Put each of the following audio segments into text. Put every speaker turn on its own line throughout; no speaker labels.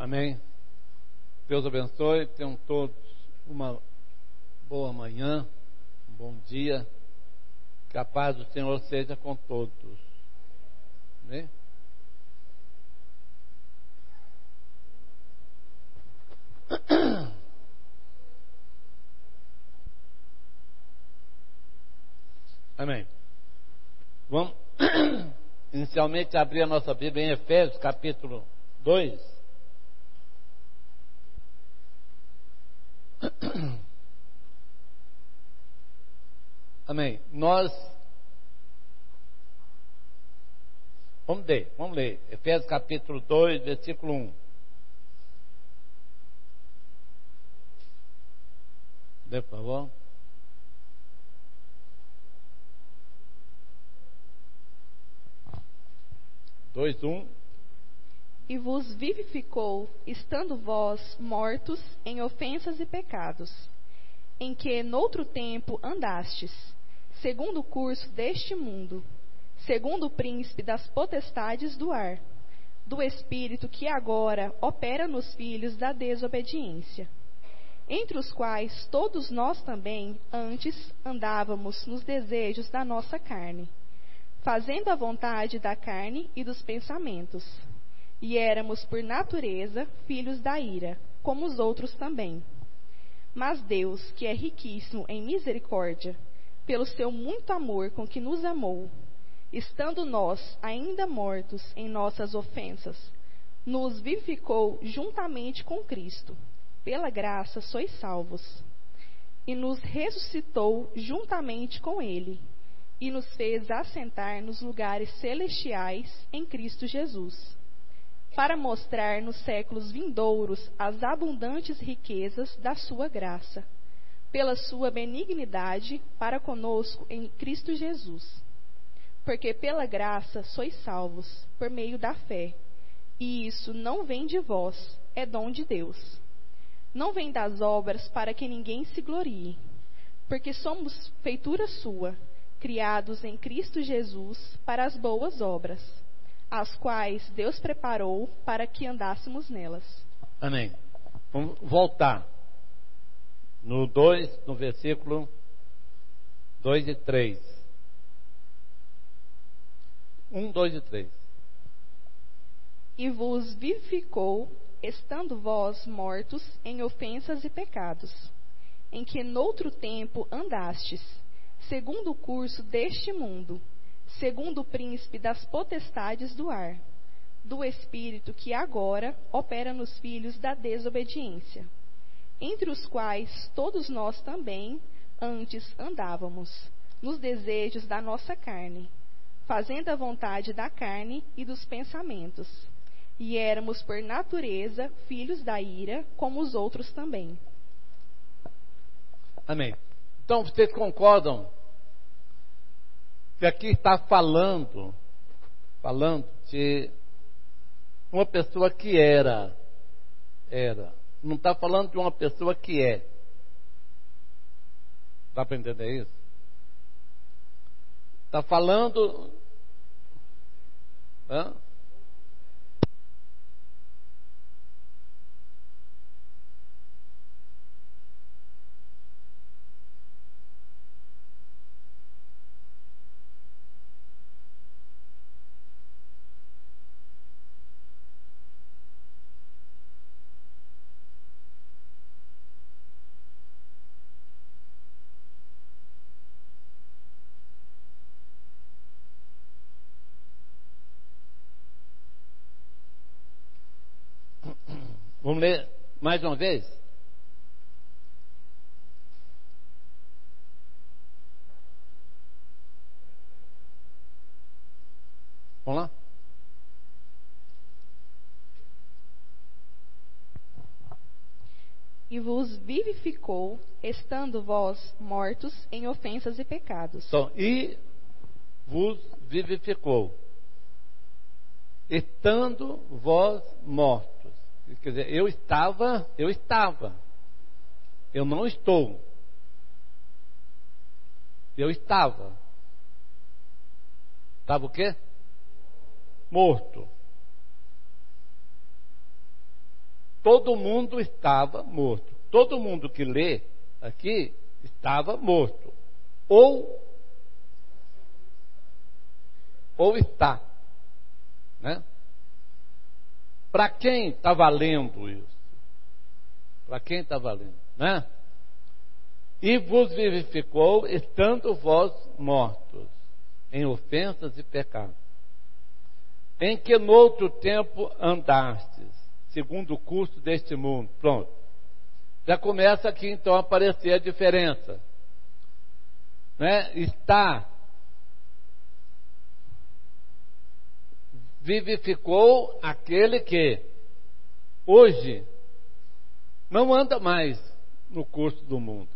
Amém. Deus abençoe. Tenham todos uma boa manhã, um bom dia. Que a paz do Senhor seja com todos. Amém. Amém. Vamos inicialmente abrir a nossa Bíblia em Efésios capítulo 2. Amém. Vamos ler. Efésios capítulo 2, versículo 1. Lê, por favor.
E vos vivificou, estando vós mortos em ofensas e pecados, em que noutro tempo andastes, segundo o curso deste mundo, segundo o príncipe das potestades do ar, do espírito que agora opera nos filhos da desobediência, entre os quais todos nós também antes andávamos nos desejos da nossa carne, fazendo a vontade da carne e dos pensamentos, e éramos por natureza filhos da ira, como os outros também. Mas Deus, que é riquíssimo em misericórdia, pelo seu muito amor com que nos amou, estando nós ainda mortos em nossas ofensas, nos vivificou juntamente com Cristo. Pela graça sois salvos. E nos ressuscitou juntamente com Ele, e nos fez assentar nos lugares celestiais em Cristo Jesus, para mostrar nos séculos vindouros as abundantes riquezas da sua graça, pela sua benignidade para conosco em Cristo Jesus. Porque pela graça sois salvos, por meio da fé, e isso não vem de vós, é dom de Deus. Não vem das obras para que ninguém se glorie, porque somos feitura sua, criados em Cristo Jesus para as boas obras, as quais Deus preparou para que andássemos nelas.
Amém. Vamos voltar. No 2, no versículo 2 e 3. 1, 2 e 3.
E vos vivificou, estando vós mortos em ofensas e pecados, em que noutro tempo andastes, segundo o curso deste mundo, segundo o príncipe das potestades do ar, do espírito que agora opera nos filhos da desobediência, entre os quais todos nós também antes andávamos, nos desejos da nossa carne, fazendo a vontade da carne e dos pensamentos, e éramos por natureza filhos da ira, como os outros também.
Amém. Então, vocês concordam que aqui está falando de uma pessoa que era. Não está falando de uma pessoa que é. Dá para entender isso? Está falando. Hã? Vamos ler mais uma vez? Vamos lá?
E vos vivificou, estando vós mortos em ofensas e pecados.
Então, e vos vivificou, estando vós mortos. Quer dizer, eu estava, eu não estou. Eu estava o quê? Morto. todo mundo estava morto. Todo mundo que lê aqui estava morto. Ou está, né? Para quem está valendo isso? Para quem está valendo, né? E vos vivificou, estando vós mortos em ofensas e pecados, em que noutro tempo andastes, segundo o curso deste mundo. Pronto. Já começa aqui então a aparecer a diferença, né? Vivificou aquele que hoje não anda mais no curso do mundo.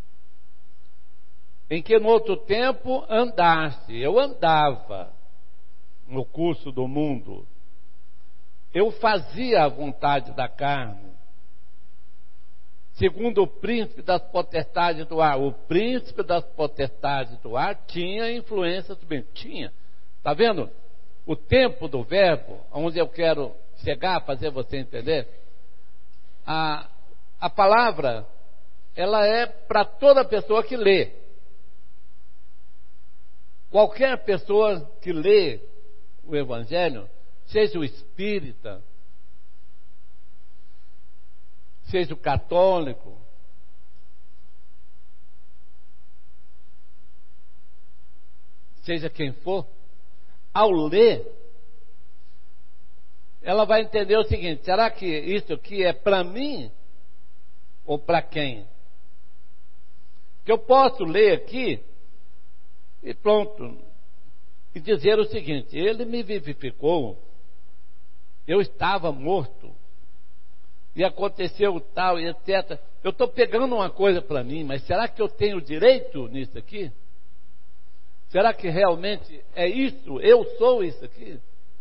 Em que no outro tempo andaste, eu andava no curso do mundo, eu fazia a vontade da carne, segundo o príncipe das potestades do ar. O príncipe das potestades do ar tinha influência sobre mim. Tinha. Está vendo? O tempo do verbo, onde eu quero chegar, fazer você entender. A palavra, ela é para toda pessoa que lê. Qualquer pessoa que lê o Evangelho, seja o espírita, seja o católico, seja quem for, ao ler, ela vai entender o seguinte: será que isso aqui é para mim ou para quem? Que eu posso ler aqui e pronto, e dizer o seguinte: ele me vivificou, eu estava morto, e aconteceu tal, e etc. Eu estou pegando uma coisa para mim, mas será que eu tenho direito nisso aqui? Será que realmente é isso? Eu sou isso aqui?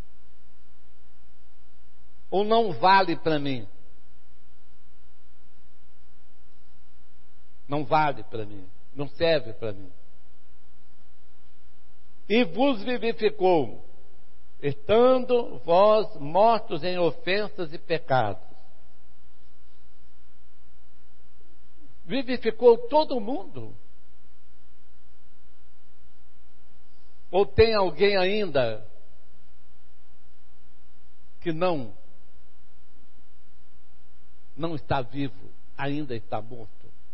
Ou não vale para mim? Não vale para mim, não serve para mim. E vos vivificou, estando vós mortos em ofensas e pecados. Vivificou todo mundo? Ou tem alguém ainda que não está vivo, ainda está morto?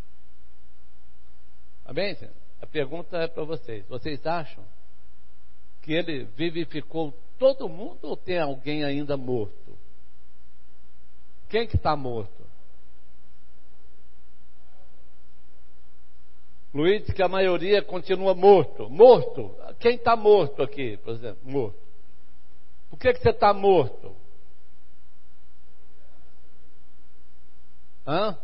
Amém? A pergunta é para vocês. Vocês acham que ele vivificou todo mundo ou tem alguém ainda morto? Quem que está morto? Luiz diz que a maioria continua morto. Morto? Quem está morto aqui, por exemplo? Morto. Por que você está morto? Hã?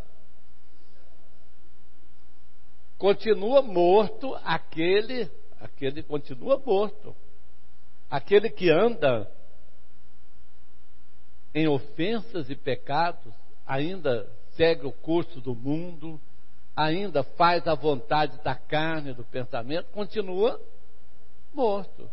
Continua morto aquele continua morto. Aquele que anda em ofensas e pecados, ainda segue o curso do mundo, ainda faz a vontade da carne, do pensamento, continua morto.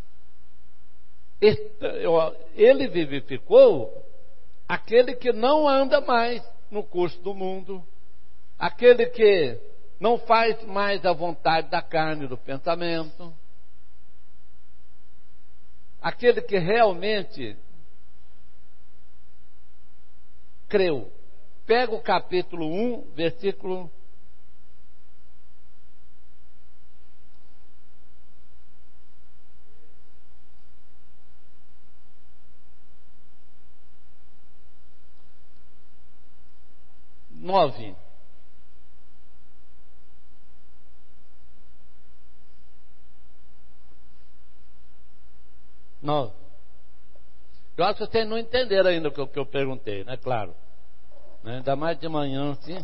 Ele vivificou aquele que não anda mais no curso do mundo, aquele que não faz mais a vontade da carne e do pensamento, aquele que realmente creu. Pega o capítulo 1, versículo 9. Eu acho que vocês não entenderam ainda o que eu perguntei, né? Claro. Né? Ainda mais de manhã, assim.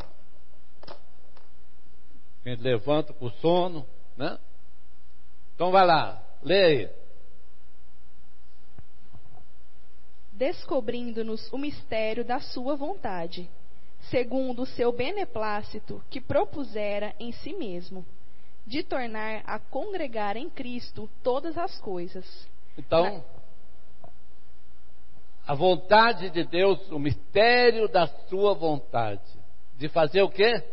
A gente levanta com o sono, né? Então vai lá, lê aí.
Descobrindo-nos o mistério da sua vontade, segundo o seu beneplácito que propusera em si mesmo, de tornar a congregar em Cristo todas as coisas.
Então, A vontade de Deus, o mistério da sua vontade. De fazer o quê?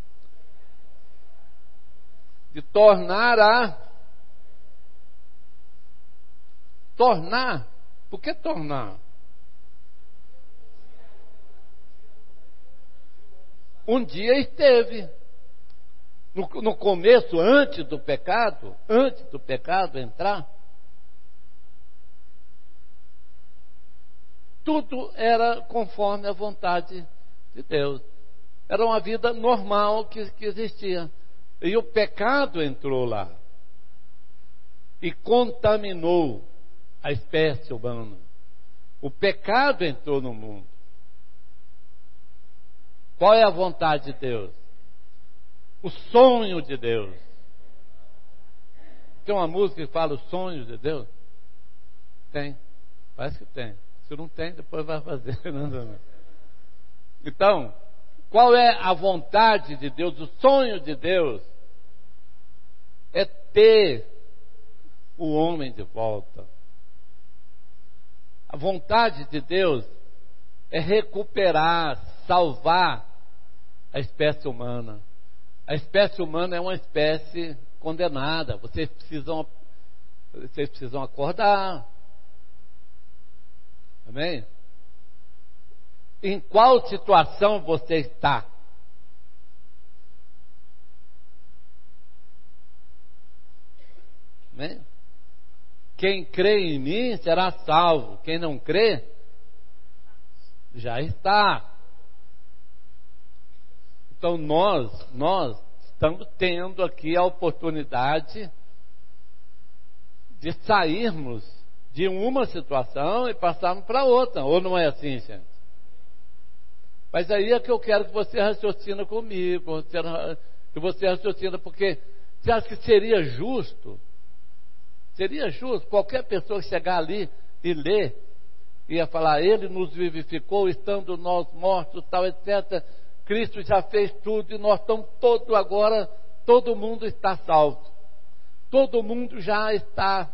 De tornar. Tornar. Por que tornar? Um dia esteve. No começo, antes do pecado entrar, tudo era conforme a vontade de Deus. Era uma vida normal que existia. E o pecado entrou lá e contaminou a espécie humana. O pecado entrou no mundo. Qual é a vontade de Deus? O sonho de Deus. Tem uma música que fala os sonhos de Deus? Tem. Parece que tem. Se não tem, depois vai fazer. Então, qual é a vontade de Deus? O sonho de Deus é ter o homem de volta. A vontade de Deus é recuperar, salvar a espécie humana. A espécie humana é uma espécie condenada. Vocês precisam acordar. Amém? Em qual situação você está? Amém? Quem crê em mim será salvo. Quem não crê, já está. Então nós estamos tendo aqui a oportunidade de sairmos de uma situação e passarmos para outra. Ou não é assim, gente? Mas aí é que eu quero que você raciocine comigo, que você raciocine, porque você acha que seria justo? Seria justo qualquer pessoa chegar ali e ler, ia falar, ele nos vivificou, estando nós mortos, tal, etc. Cristo já fez tudo e nós estamos todos agora, todo mundo está salvo. Todo mundo já está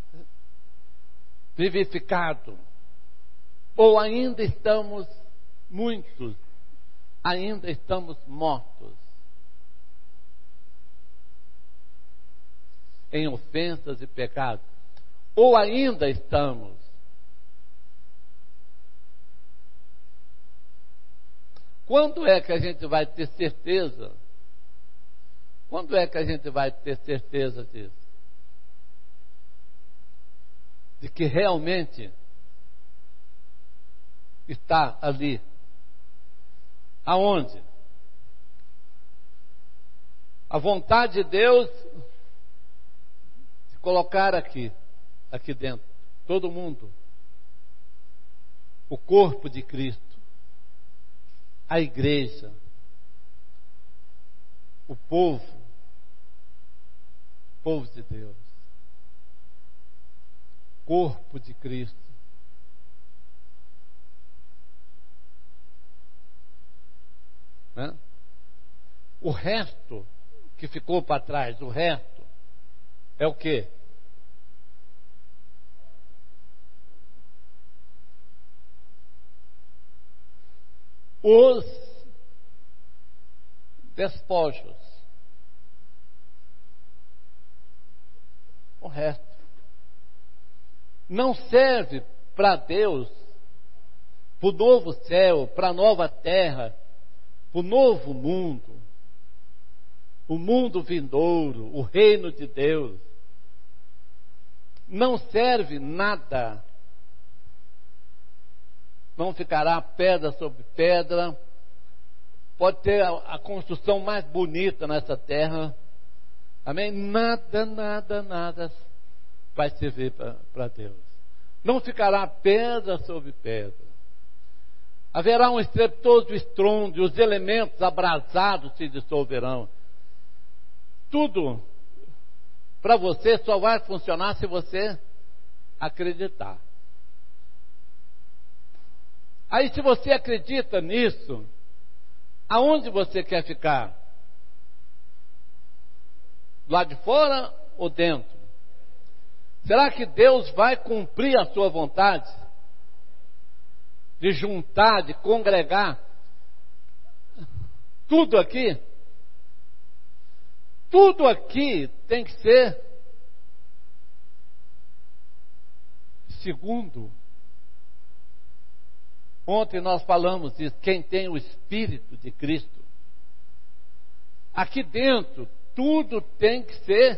vivificado. Ou ainda estamos, muitos, ainda estamos mortos. Em ofensas e pecados. Ou ainda estamos. Quando é que a gente vai ter certeza? Quando é que a gente vai ter certeza disso? De que realmente está ali. Aonde? A vontade de Deus de colocar aqui dentro, todo mundo, o corpo de Cristo, a igreja, o povo de Deus, corpo de Cristo. Né? O resto que ficou para trás, o resto é o quê? Os despojos. O resto não serve para Deus, para o novo céu, para a nova terra, para o novo mundo, o mundo vindouro, o reino de Deus. Não serve nada. Não ficará pedra sobre pedra. Pode ter a construção mais bonita nessa terra. Amém? Nada vai servir para Deus. Não ficará pedra sobre pedra. Haverá um estrepitoso estrondo, e os elementos abrasados se dissolverão. Tudo para você só vai funcionar se você acreditar. Aí, se você acredita nisso, aonde você quer ficar? Lá de fora ou dentro? Será que Deus vai cumprir a sua vontade? de juntar, de congregar, tudo aqui tem que ser segundo. Ontem nós falamos isso, quem tem o Espírito de Cristo. Aqui dentro, tudo tem que ser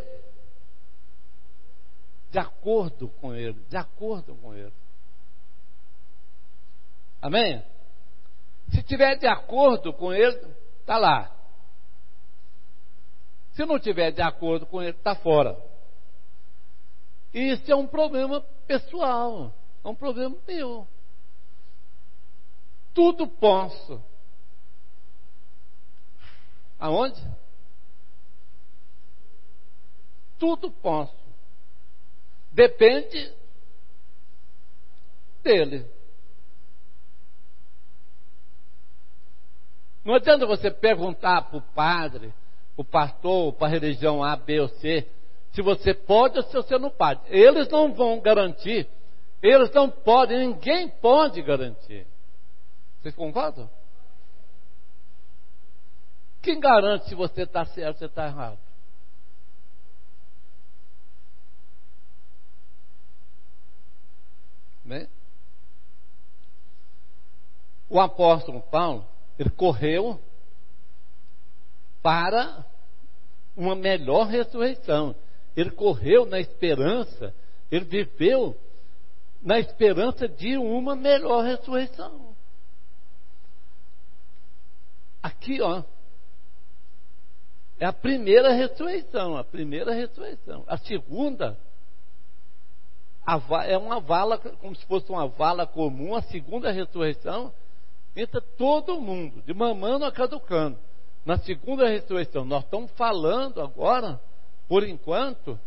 de acordo com Ele, de acordo com Ele. Amém? Se tiver de acordo com Ele, está lá. Se não tiver de acordo com Ele, está fora. Isso é um problema pessoal, é um problema meu. Tudo posso. Aonde? Tudo posso. Depende dele. Não adianta você perguntar para o padre, para o pastor, para a religião A, B ou C, se você pode ou se você não pode. Eles não vão garantir. Eles não podem, ninguém pode garantir. Vocês concordam? Quem garante se você está certo ou você está errado? Bem? O apóstolo Paulo, ele correu para uma melhor ressurreição. Ele correu na esperança, ele viveu na esperança de uma melhor ressurreição. Aqui, ó, é a primeira ressurreição, a primeira ressurreição. A segunda é uma vala, como se fosse uma vala comum. A segunda ressurreição entra todo mundo, de mamando a caducando. Na segunda ressurreição, nós estamos falando agora, por enquanto.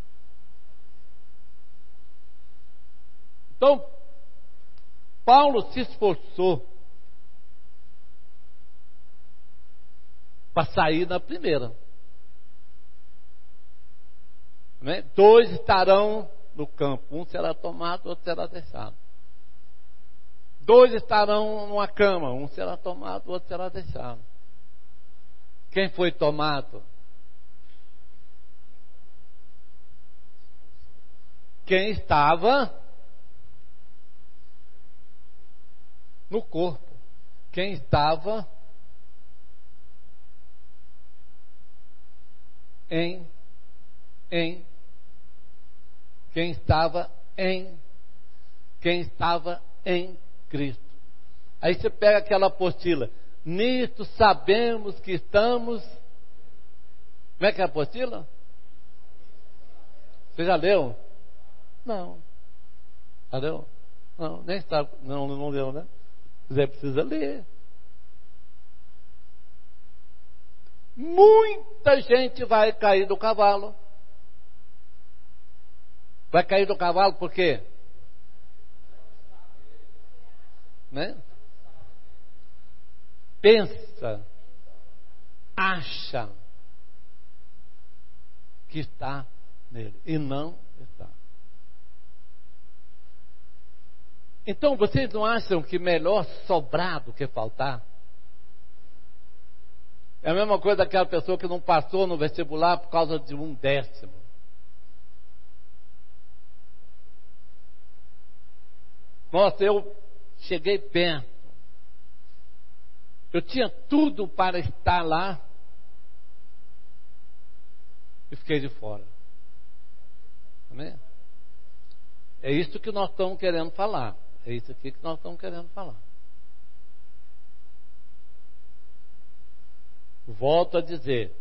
Então, Paulo se esforçou para sair na primeira. Né? 2 estarão no campo, um será tomado, outro será deixado. 2 estarão numa cama, um será tomado, outro será deixado. Quem foi tomado? Quem estava no corpo. Quem estava quem estava em Cristo. Aí você pega aquela apostila. Nisto sabemos que estamos. Como é que é a apostila? Você já leu? Não. Já leu? Não, nem sabe. Não leu, né? Você precisa ler. Muita gente vai cair do cavalo. Vai cair do cavalo por quê? Né? Pensa, acha que está nele e não está. Então vocês não acham que melhor sobrar do que faltar? É a mesma coisa daquela pessoa que não passou no vestibular por causa de 1/10. Nossa, eu cheguei perto. Eu tinha tudo para estar lá e fiquei de fora. Amém? É isso que nós estamos querendo falar. É isso aqui que nós estamos querendo falar. Volto a dizer.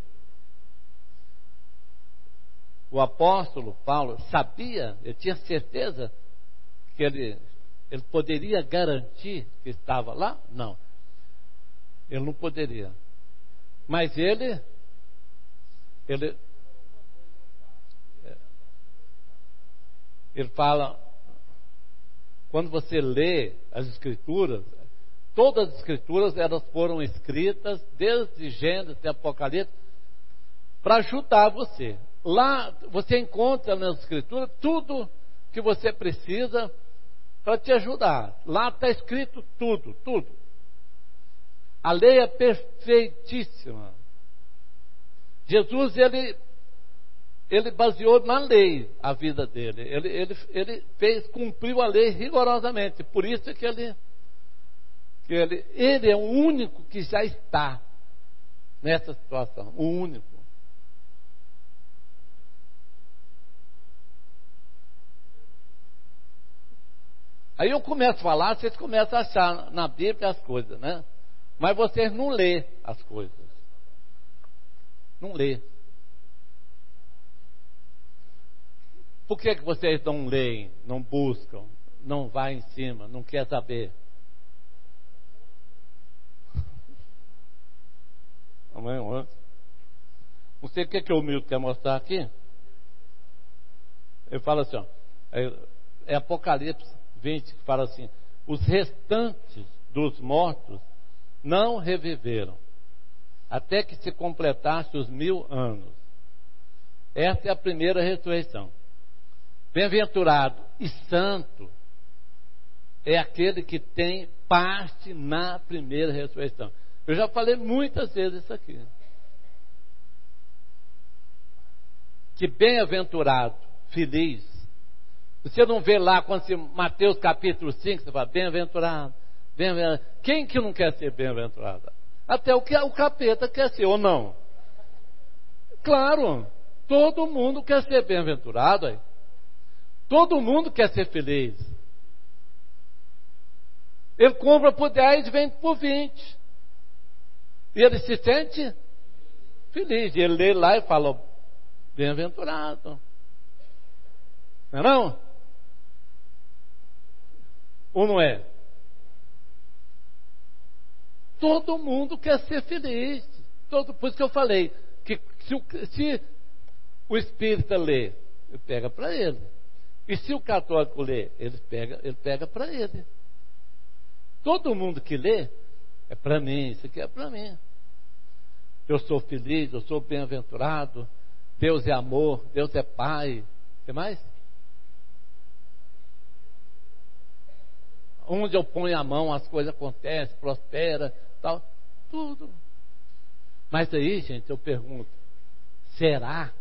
O apóstolo Paulo sabia, ele tinha certeza que ele poderia garantir que estava lá? Não. Ele não poderia. Mas ele fala, quando você lê as Escrituras, todas as Escrituras elas foram escritas desde Gênesis até Apocalipse para ajudar você. Lá você encontra nas Escrituras tudo que você precisa para te ajudar. Lá está escrito tudo, tudo. A lei é perfeitíssima. Jesus, ele baseou na lei a vida dele. Ele cumpriu a lei rigorosamente. Por isso que ele é o único que já está nessa situação. O único. Aí eu começo a falar, vocês começam a achar na Bíblia as coisas, né? Mas vocês não lê as coisas. Não lê. Por que vocês não leem, não buscam, não vão em cima, não quer saber? Não sei o que o Milton quer mostrar aqui. Ele fala assim, ó, é Apocalipse 20, que fala assim: os restantes dos mortos não reviveram, até que se completasse os 1000 anos. Essa é a primeira ressurreição. Bem-aventurado e santo é aquele que tem parte na primeira ressurreição. Eu já falei muitas vezes isso aqui. Que bem-aventurado, feliz. Você não vê lá quando se Mateus capítulo 5, você fala bem-aventurado, bem-aventurado. Quem que não quer ser bem-aventurado? Até o capeta quer ser, ou não? Claro, todo mundo quer ser bem-aventurado aí. Todo mundo quer ser feliz. Ele compra por 10 e vende por 20. E ele se sente feliz. E ele lê lá e fala, bem-aventurado. Não é não? Ou não é? Todo mundo quer ser feliz. Por isso que eu falei que se o espírita lê, ele pega para ele. E se o católico lê, ele pega para ele. Todo mundo que lê, é para mim, isso aqui é para mim. Eu sou feliz, eu sou bem-aventurado, Deus é amor, Deus é Pai. O que mais? Onde eu ponho a mão, as coisas acontecem, prospera, tal, tudo. Mas aí, gente, eu pergunto, será?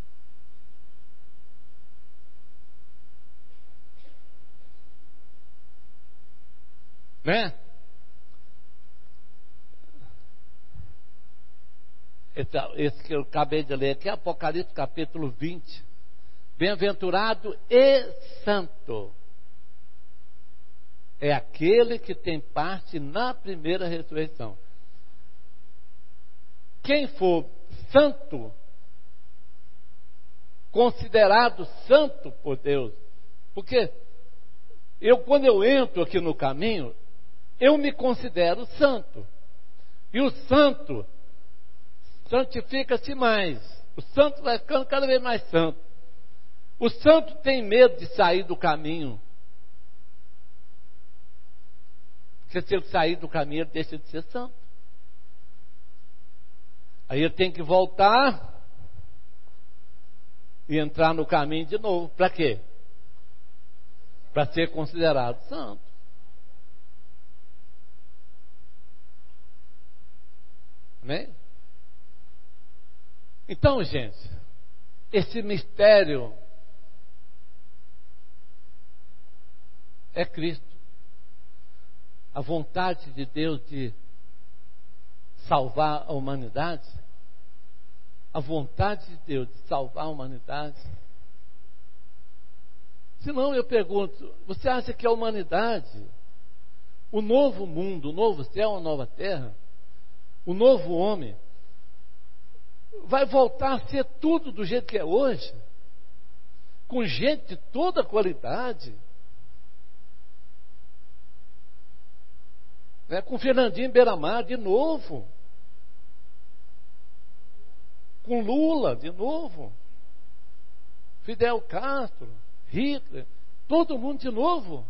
Né? Esse que eu acabei de ler aqui é Apocalipse capítulo 20. Bem-aventurado e santo é aquele que tem parte na primeira ressurreição. Quem for santo, considerado santo por Deus, porque quando eu entro aqui no caminho, eu me considero santo. E o santo santifica-se mais. O santo vai ficando cada vez mais santo. O santo tem medo de sair do caminho. Porque se ele sair do caminho, ele deixa de ser santo. Aí ele tem que voltar e entrar no caminho de novo. Para quê? Para ser considerado santo. Amém? Então, gente, esse mistério é Cristo. A vontade de Deus de salvar a humanidade. A vontade de Deus de salvar a humanidade. Senão eu pergunto, você acha que a humanidade, o novo mundo, o novo céu, a nova terra, o novo homem, vai voltar a ser tudo do jeito que é hoje? Com gente de toda qualidade? Né? Com Fernandinho Beiramar de novo? Com Lula de novo? Fidel Castro, Hitler, todo mundo de novo?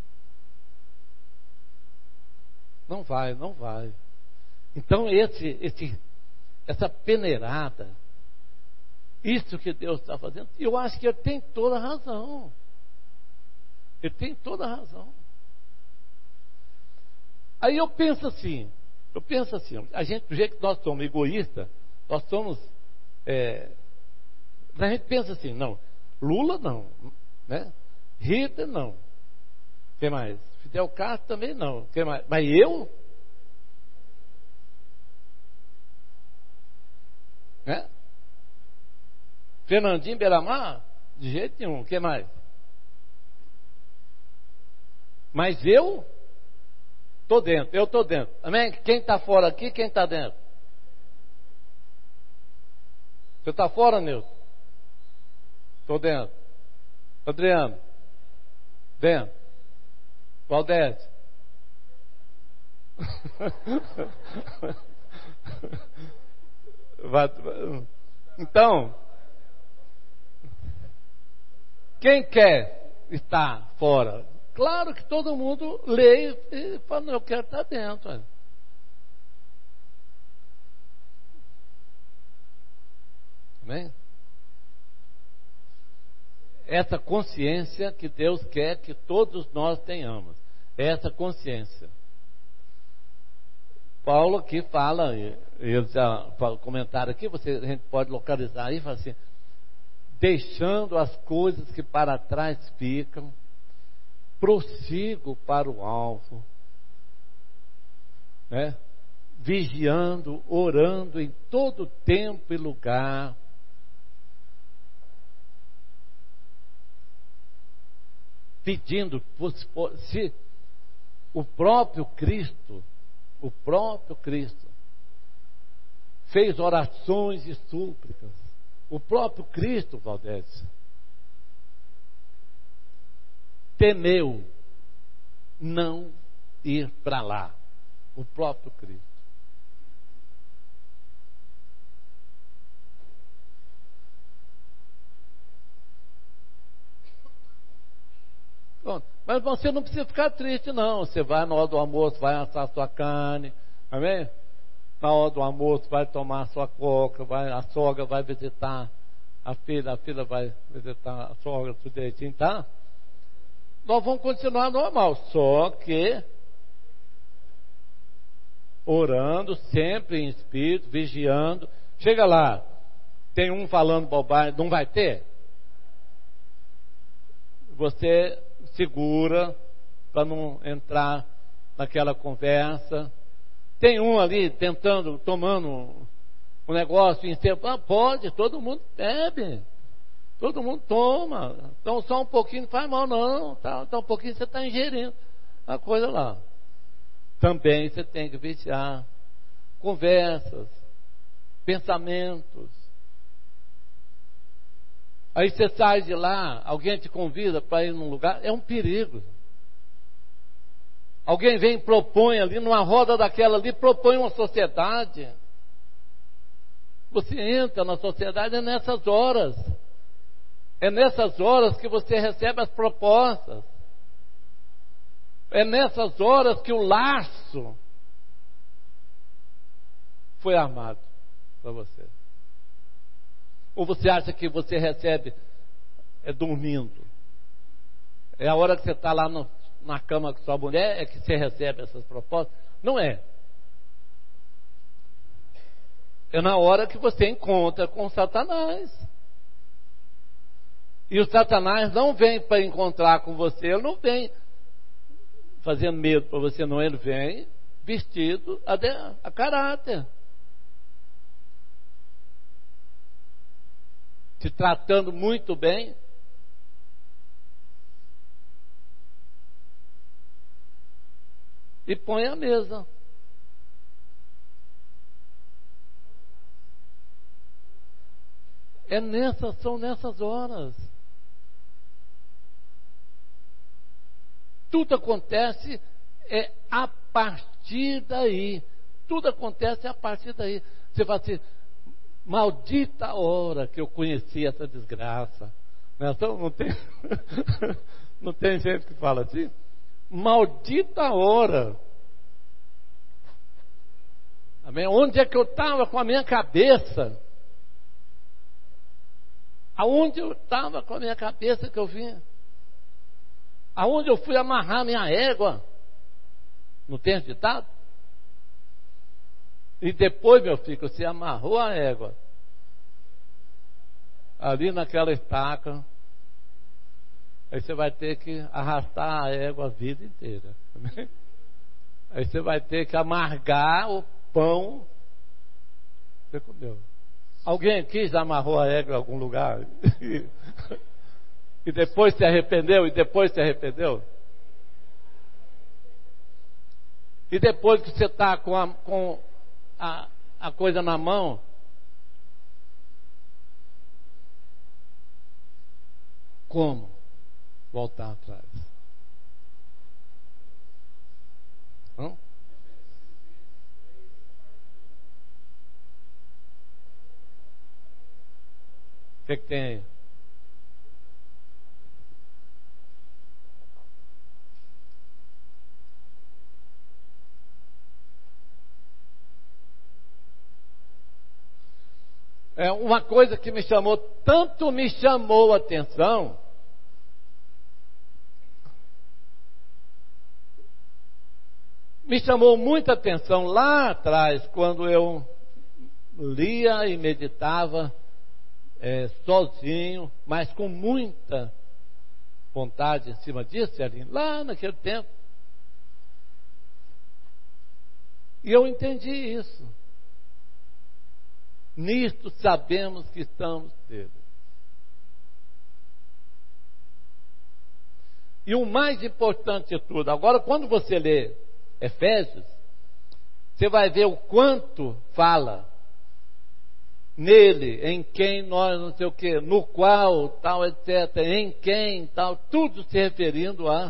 Não vai, não vai. Então essa peneirada, isso que Deus está fazendo, eu acho que ele tem toda a razão. Ele tem toda a razão. Aí eu penso assim, a gente, do jeito que nós somos egoístas, nós somos, a gente pensa assim, não, Lula não, né? Hitler não, quem mais? Fidel Castro também não, quem mais? Mas eu? Né? Fernandinho Beiramar? De jeito nenhum, quem mais? Mas eu estou dentro. Amém? Quem está fora aqui, quem está dentro? Você está fora, Nilton? Estou dentro. Adriano? Dentro. Valdete? Então, quem quer estar fora? Claro que todo mundo lê e fala, eu quero estar dentro. Amém? Essa consciência que Deus quer que todos nós tenhamos. Essa consciência. Paulo aqui fala, ele já comentaram aqui, a gente pode localizar aí, fala assim, deixando as coisas que para trás ficam, prossigo para o alvo, né? Vigiando, orando em todo tempo e lugar, pedindo, se o próprio Cristo fez orações e súplicas, o próprio Cristo, Valdete, temeu não ir para lá, o próprio Cristo. Pronto. Mas você não precisa ficar triste, não. Você vai na hora do almoço, vai assar a sua carne, amém? Na hora do almoço vai tomar a sua coca, a sogra vai visitar a filha vai visitar a sogra, tudo direitinho, tá? Nós vamos continuar normal, só que orando sempre em espírito, vigiando. Chega lá, tem um falando bobagem, não vai ter? Você segura para não entrar naquela conversa. Tem um ali tomando um negócio em tempo. Pode, todo mundo bebe, todo mundo toma. Então só um pouquinho não faz mal não, tá? Então um pouquinho você está ingerindo a coisa lá. Também você tem que vigiar conversas, pensamentos. Aí você sai de lá, alguém te convida para ir num lugar, é um perigo. Alguém vem e propõe ali, numa roda daquela ali, propõe uma sociedade. Você entra na sociedade, é nessas horas. É nessas horas que você recebe as propostas. É nessas horas que o laço foi armado para você. Ou você acha que você recebe dormindo? É a hora que você está lá na cama com sua mulher, é que você recebe essas propostas? Não é. É na hora que você encontra com Satanás. E o Satanás não vem para encontrar com você, ele não vem fazendo medo para você, não. Ele vem vestido a caráter, te tratando muito bem. E põe a mesa. São nessas horas. Tudo acontece a partir daí. Tudo acontece a partir daí. Você fala assim, maldita hora que eu conheci essa desgraça. Então, não tem, não tem gente que fala assim? Maldita hora. Amém? Onde é que eu estava com a minha cabeça? Aonde eu estava com a minha cabeça que eu vim? Aonde eu fui amarrar minha égua? Não tem esse ditado? E depois, meu filho, você amarrou a égua ali naquela estaca, aí você vai ter que arrastar a égua a vida inteira. Aí você vai ter que amargar o pão que você comeu. Alguém aqui já amarrou a égua em algum lugar? E depois se arrependeu? E depois se arrependeu? E depois que você está com a coisa na mão, como voltar atrás? Não? O que tem aí? É uma coisa que me chamou a atenção. Me chamou muita atenção lá atrás, quando eu lia e meditava sozinho, mas com muita vontade em cima disso, ali, lá naquele tempo. E eu entendi isso. Nisto sabemos que estamos dele. E o mais importante de tudo, agora quando você lê Efésios, você vai ver o quanto fala nele, em quem nós não sei o que, no qual, tal, etc., em quem, tal, tudo se referindo a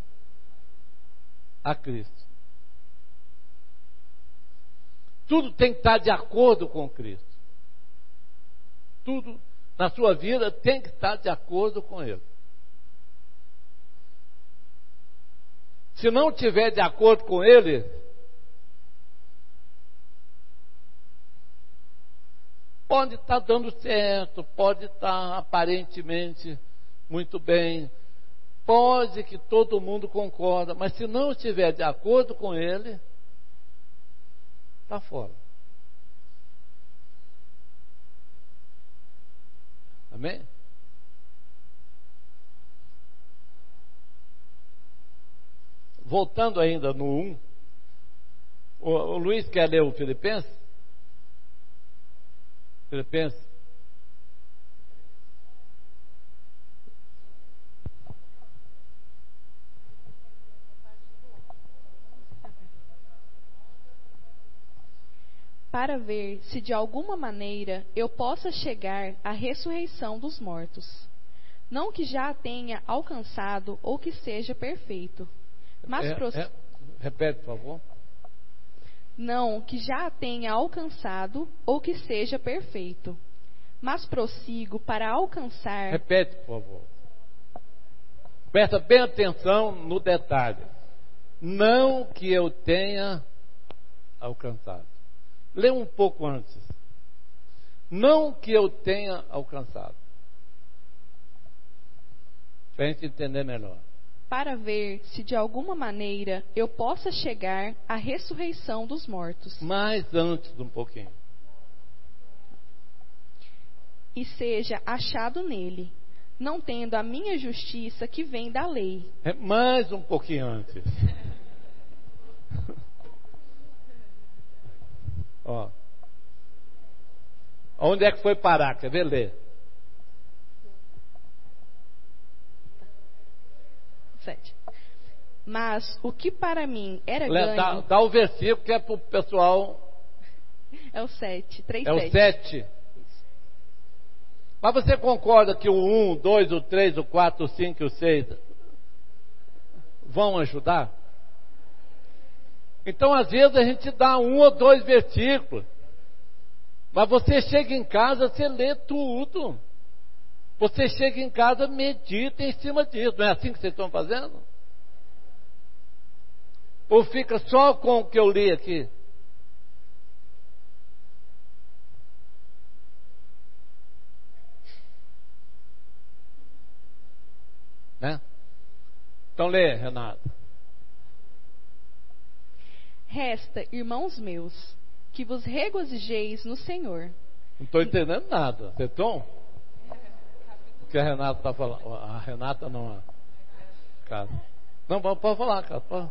Cristo. Tudo tem que estar de acordo com Cristo. Tudo na sua vida tem que estar de acordo com Ele. Se não tiver de acordo com Ele, pode estar dando certo, pode estar aparentemente muito bem, pode que todo mundo concorda, mas se não estiver de acordo com Ele, está fora. Amém? Voltando ainda no 1, o Luiz quer ler o Filipenses? Filipenses?
Para ver se de alguma maneira eu possa chegar à ressurreição dos mortos. Não que já a tenha alcançado ou que seja perfeito. Mas
repete, por favor.
Não que já a tenha alcançado ou que seja perfeito. Mas prossigo para alcançar.
Repete, por favor. Presta bem atenção no detalhe. Não que eu tenha alcançado. Lê um pouco antes. Não que eu tenha alcançado. Para a gente entender melhor.
Para ver se de alguma maneira eu possa chegar à ressurreição dos mortos.
Mais antes um pouquinho.
E seja achado nele, não tendo a minha justiça que vem da lei.
Mais um pouquinho antes. Ó. Onde é que foi parar? Quer ver ler?
7. Mas o que para mim era ganho...
Dá o versículo que é para o pessoal...
É o 7, 3,
É
7.
o 7. Mas você concorda que o 1, o 2, o 3, o 4, o 5 e o 6 vão ajudar? Então, às vezes, a gente dá 1 ou 2 versículos. Mas você chega em casa, você lê tudo. Você chega em casa, medita em cima disso. Não é assim que vocês estão fazendo? Ou fica só com o que eu li aqui? Né? Então, Então lê, Renato.
Resta, irmãos meus, que vos regozijeis no Senhor.
Não estou entendendo nada. Acertou? O que a Renata está falando? A Renata não é. Cara. Não, pode falar, cara. Pode.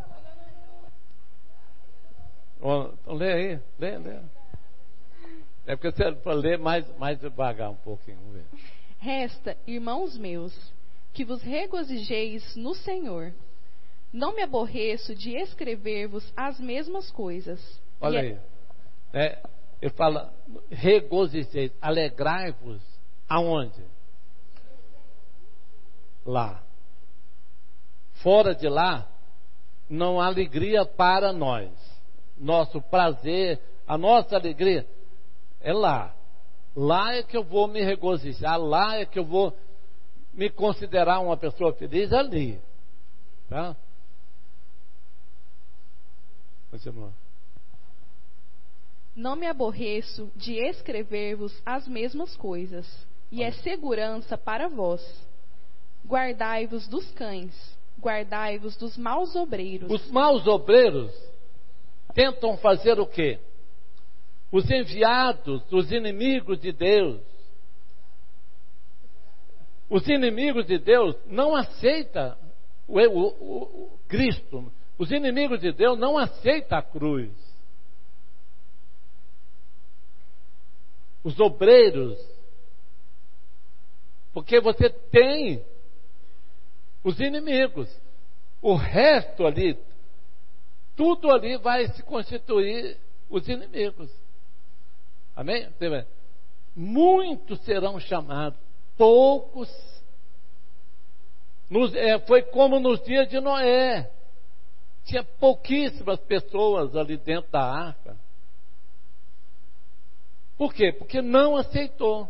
Então lê aí. Lê. É porque você para ler mais devagar um pouquinho. Vamos ver.
Resta, irmãos meus, que vos regozijeis no Senhor. Não me aborreço de escrever-vos as mesmas coisas.
Olha aí. Ele fala, regozijeis, alegrai-vos. Aonde? Lá. Fora de lá, não há alegria para nós. Nosso prazer, a nossa alegria é lá. Lá é que eu vou me regozijar, lá é que eu vou me considerar uma pessoa feliz, ali. Tá? Continua.
Não me aborreço de escrever-vos as mesmas coisas, e é segurança para vós. Guardai-vos dos cães, guardai-vos dos maus obreiros.
Os maus obreiros tentam fazer o quê? Os enviados, os inimigos de Deus. Os inimigos de Deus não aceitam o Cristo. Os inimigos de Deus não aceitam a cruz. Os obreiros. Porque você tem os inimigos. O resto ali, tudo ali vai se constituir os inimigos. Amém? Muitos serão chamados, poucos. Foi como nos dias de Noé. Tinha pouquíssimas pessoas ali dentro da arca. Por quê? Porque não aceitou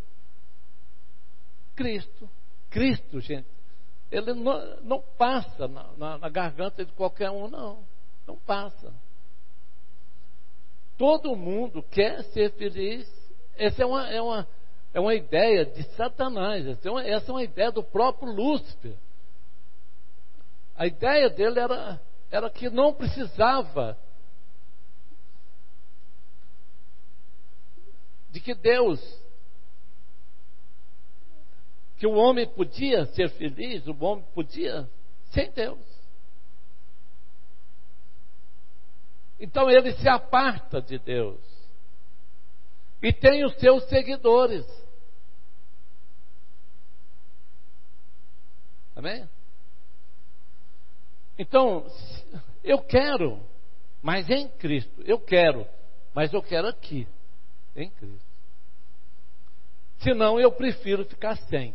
Cristo. Cristo, gente, ele não passa na garganta de qualquer um, não. Não passa. Todo mundo quer ser feliz. Essa é uma ideia de Satanás. Essa é uma ideia do próprio Lúcifer. A ideia dele era que não precisava de que Deus, que o homem podia ser feliz, o homem podia sem Deus. Então ele se aparta de Deus e tem os seus seguidores. Amém? Então, eu quero, mas em Cristo. Eu quero, mas eu quero aqui, em Cristo. Senão eu prefiro ficar sem.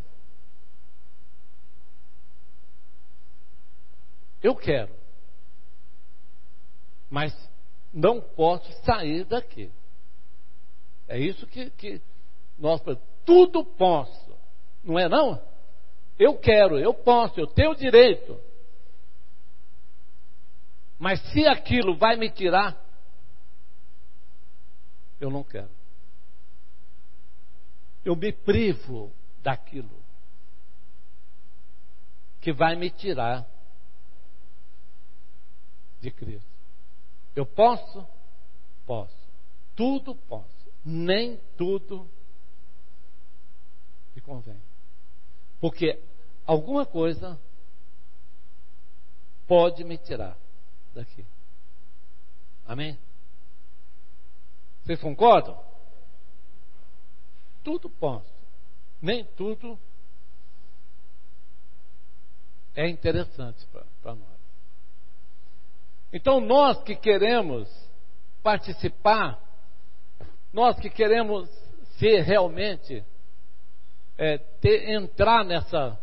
Eu quero, mas não posso sair daqui. É isso que nós, tudo posso, não é não? Eu quero, eu posso, eu tenho direito. Mas se aquilo vai me tirar, eu não quero. Eu me privo daquilo que vai me tirar de Cristo. Eu posso? Posso. Tudo posso. Nem tudo me convém. Porque alguma coisa pode me tirar daqui. Amém? Vocês concordam? Tudo posso. Nem tudo é interessante para nós. Então nós que queremos participar, nós que queremos ser realmente, entrar nessa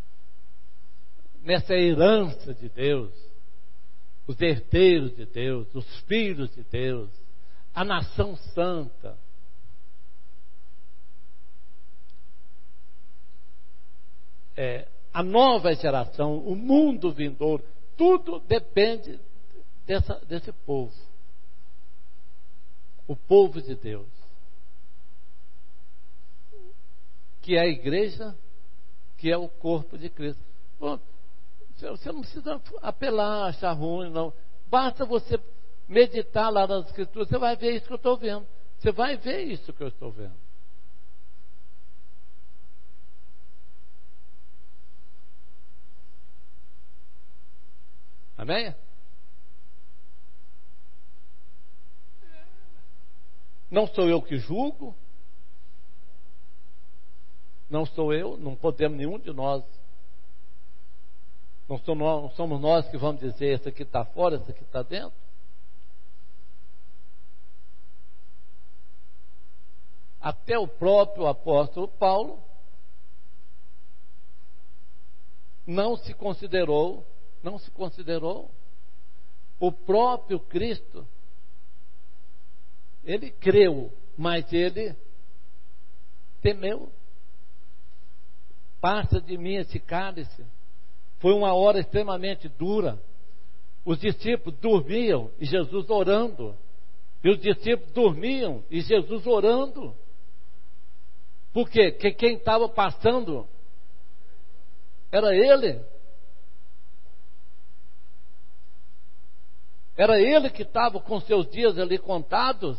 herança de Deus, os herdeiros de Deus, os filhos de Deus, a nação santa, a nova geração, o mundo vindouro, tudo depende desse povo. O povo de Deus, que é a igreja, que é o corpo de Cristo. Bom, Você não precisa apelar, achar ruim, não. Basta você meditar lá nas Escrituras, você vai ver isso que eu estou vendo. Você vai ver isso que eu estou vendo. Amém? Não sou eu que julgo. Não sou eu, não podemos nenhum de nós. Não somos nós que vamos dizer esse aqui está fora, esse aqui está dentro. Até o próprio apóstolo Paulo não se considerou o próprio Cristo. Ele creu, mas ele temeu. Passa de mim esse cálice. Foi uma hora extremamente dura. Os discípulos dormiam e Jesus orando. E os discípulos dormiam e Jesus orando. Por quê? Porque quem estava passando era ele. Era ele que estava com seus dias ali contados.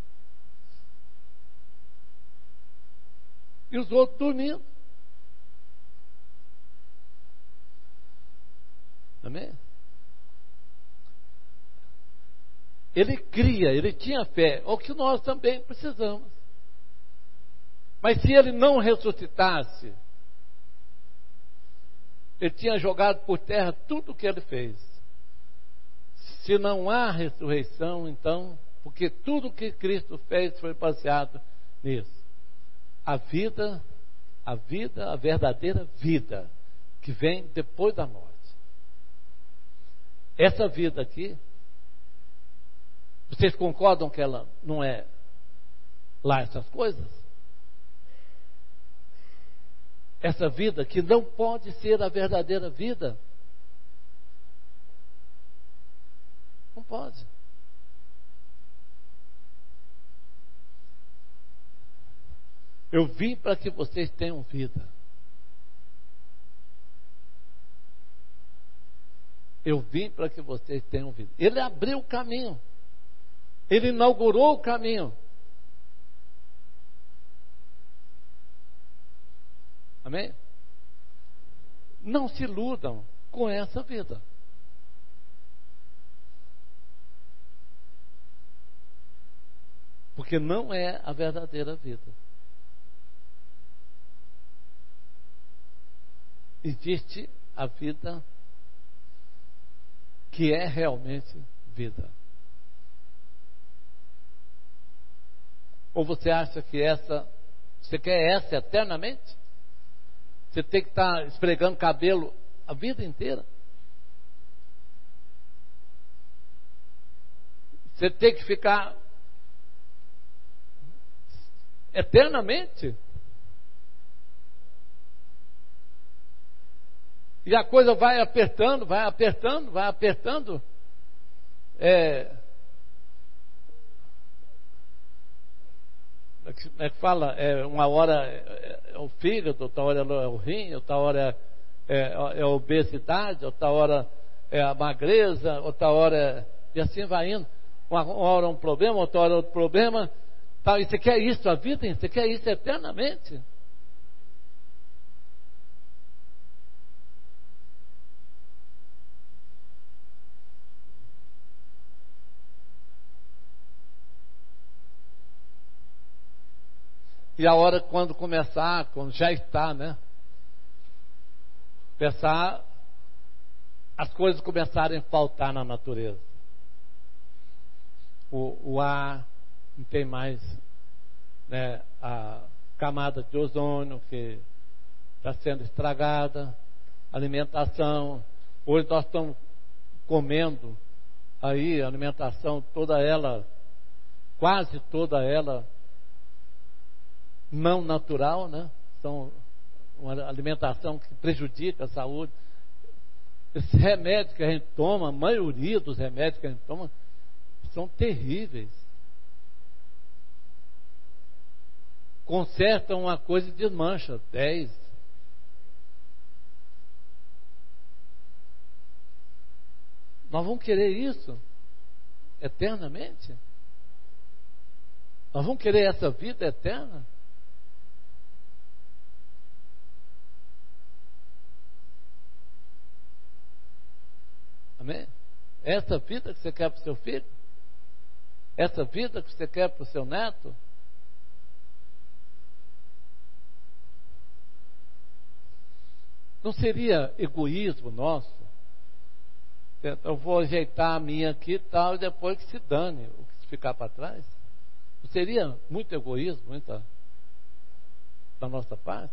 E os outros dormindo. Amém? Ele cria, ele tinha fé, o que nós também precisamos. Mas se ele não ressuscitasse, ele tinha jogado por terra tudo o que ele fez. Se não há ressurreição, então, porque tudo que Cristo fez foi baseado nisso. A verdadeira vida, que vem depois da morte. Essa vida aqui, vocês concordam que ela não é lá essas coisas? Essa vida que não pode ser a verdadeira vida. Não pode. Eu vim para que vocês tenham vida. Eu vim para que vocês tenham vida. Ele abriu o caminho. Ele inaugurou o caminho. Amém? Não se iludam com essa vida. Porque não é a verdadeira vida. Existe a vida que é realmente vida. Ou você acha que você quer essa eternamente? Você tem que estar esfregando cabelo a vida inteira? Você tem que ficar eternamente? E a coisa vai apertando, vai apertando, vai apertando. Como é que fala? Uma hora é o fígado, outra hora é o rim, outra hora é a obesidade, outra hora é a magreza, outra hora e assim vai indo. Uma hora um problema, outra hora outro problema. Tal. E você quer isso a vida? Você quer isso eternamente? E a hora quando começar, quando já está, né? Pensar, as coisas começarem a faltar na natureza. O ar não tem mais, né, a camada de ozônio que está sendo estragada, alimentação. Hoje nós estamos comendo aí a alimentação toda ela, quase toda ela, não natural, né? São uma alimentação que prejudica a saúde. Esses remédios que a gente toma, a maioria dos remédios que a gente toma, são terríveis. Consertam uma coisa e desmancha 10. Nós vamos querer isso eternamente? Nós vamos querer essa vida eterna? Amém? Essa vida que você quer para o seu filho? Essa vida que você quer para o seu neto? Não seria egoísmo nosso? Eu vou ajeitar a minha aqui e tal, e depois que se dane o que ficar para trás? Não seria muito egoísmo, muita da nossa parte?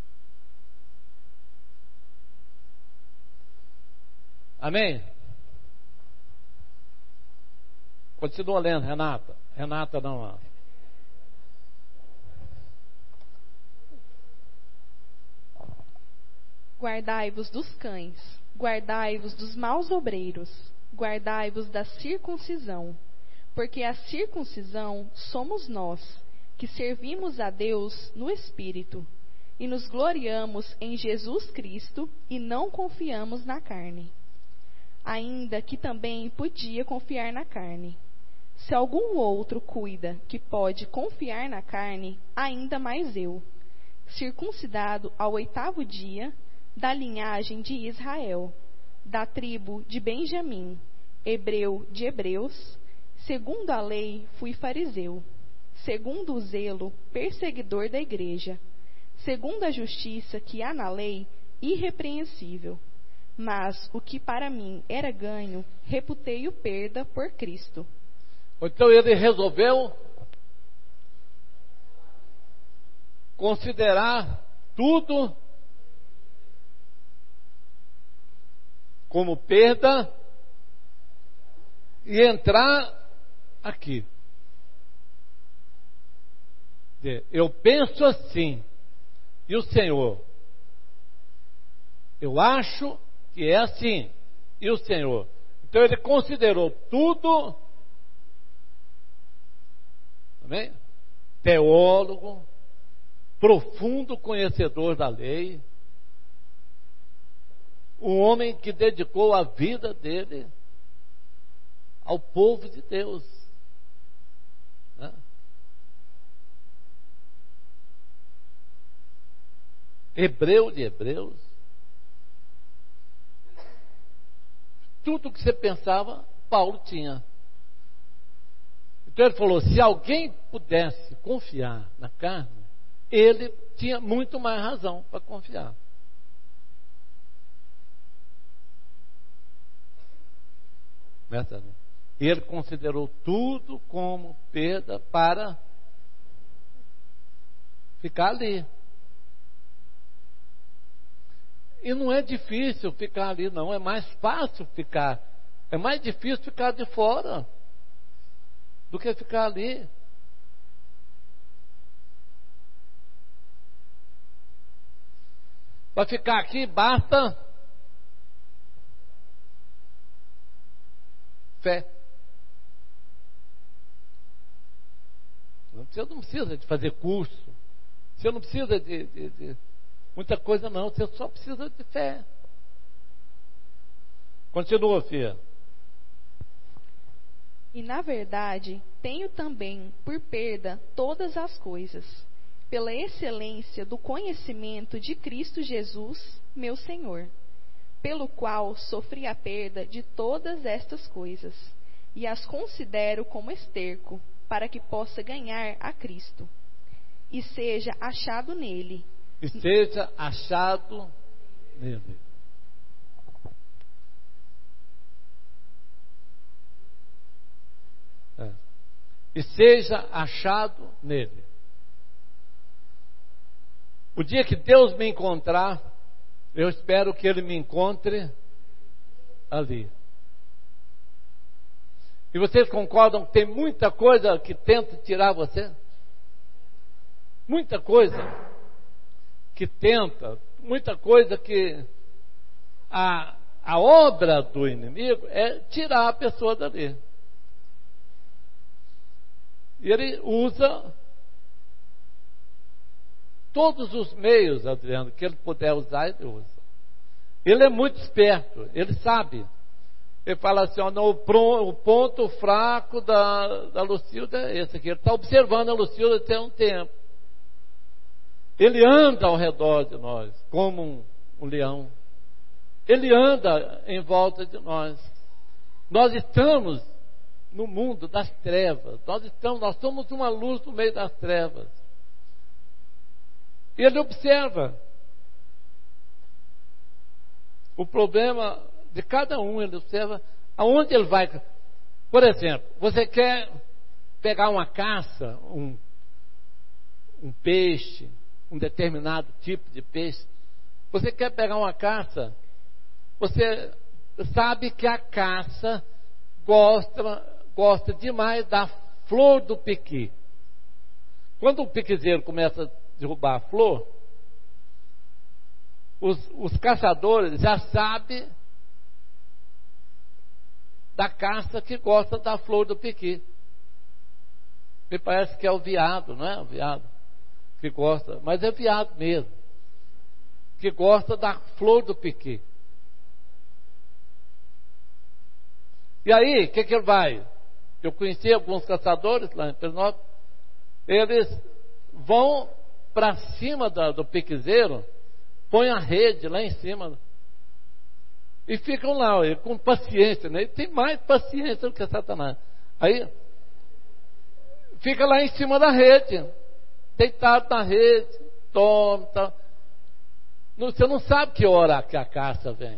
Amém? Continua lendo, Renata. Renata não.
Guardai-vos dos cães, guardai-vos dos maus obreiros, guardai-vos da circuncisão, porque a circuncisão somos nós, que servimos a Deus no Espírito, e nos gloriamos em Jesus Cristo e não confiamos na carne. Ainda que também podia confiar na carne. Se algum outro cuida que pode confiar na carne, ainda mais eu, circuncidado ao 8º dia, da linhagem de Israel, da tribo de Benjamim, hebreu de hebreus, segundo a lei fui fariseu, segundo o zelo perseguidor da igreja, segundo a justiça que há na lei, irrepreensível. Mas o que para mim era ganho, reputei-o perda por Cristo.
Então ele resolveu considerar tudo como perda e entrar aqui. Eu penso assim, e o Senhor? Eu acho que é assim, e o Senhor? Então ele considerou tudo, amém? Teólogo, profundo conhecedor da lei, um homem que dedicou a vida dele ao povo de Deus, né? Hebreu de hebreus. Tudo que você pensava, Paulo tinha. Então ele falou, se alguém pudesse confiar na carne, ele tinha muito mais razão para confiar. Ele considerou tudo como perda para ficar ali. E não é difícil ficar ali, não. É mais fácil ficar. É mais difícil ficar de fora do que ficar ali. Para ficar aqui, basta fé. Você não precisa de fazer curso. Você não precisa de muita coisa, não. Você só precisa de fé. Continua, filha.
E na verdade, tenho também por perda todas as coisas, pela excelência do conhecimento de Cristo Jesus, meu Senhor, pelo qual sofri a perda de todas estas coisas, e as considero como esterco, para que possa ganhar a Cristo, e seja achado nele.
E seja achado nele. E seja achado nele. O dia que Deus me encontrar, eu espero que Ele me encontre ali. E vocês concordam que tem muita coisa que tenta tirar você? Muita coisa que tenta, muita coisa que a obra do inimigo é tirar a pessoa dali. E ele usa todos os meios, Adriano, que ele puder usar, ele usa. Ele é muito esperto, ele sabe Ele fala assim, ó, não, o ponto fraco da Lucilda é esse aqui. Ele está observando a Lucilda até um tempo. Ele anda ao redor de nós, como um leão. Ele anda em volta de nós. Nós estamos no mundo das trevas. Nós somos uma luz no meio das trevas. E ele observa o problema de cada um, ele observa aonde ele vai. Por exemplo, você quer pegar uma caça, um peixe, um determinado tipo de peixe. Você quer pegar uma caça, você sabe que a caça gosta demais da flor do piqui. Quando o piquizeiro começa a derrubar a flor, os caçadores já sabem da caça que gosta da flor do piqui. Me parece que é o veado, não é? O veado que gosta, mas é veado mesmo, que gosta da flor do piqui. E aí, o que ele vai? Eu conheci alguns caçadores lá em Pernambuco, eles vão para cima do piquizeiro, põem a rede lá em cima e ficam lá, com paciência, né? Ele tem mais paciência do que Satanás. Aí fica lá em cima da rede, deitado na rede, toma, tá. Você não sabe que hora que a caça vem,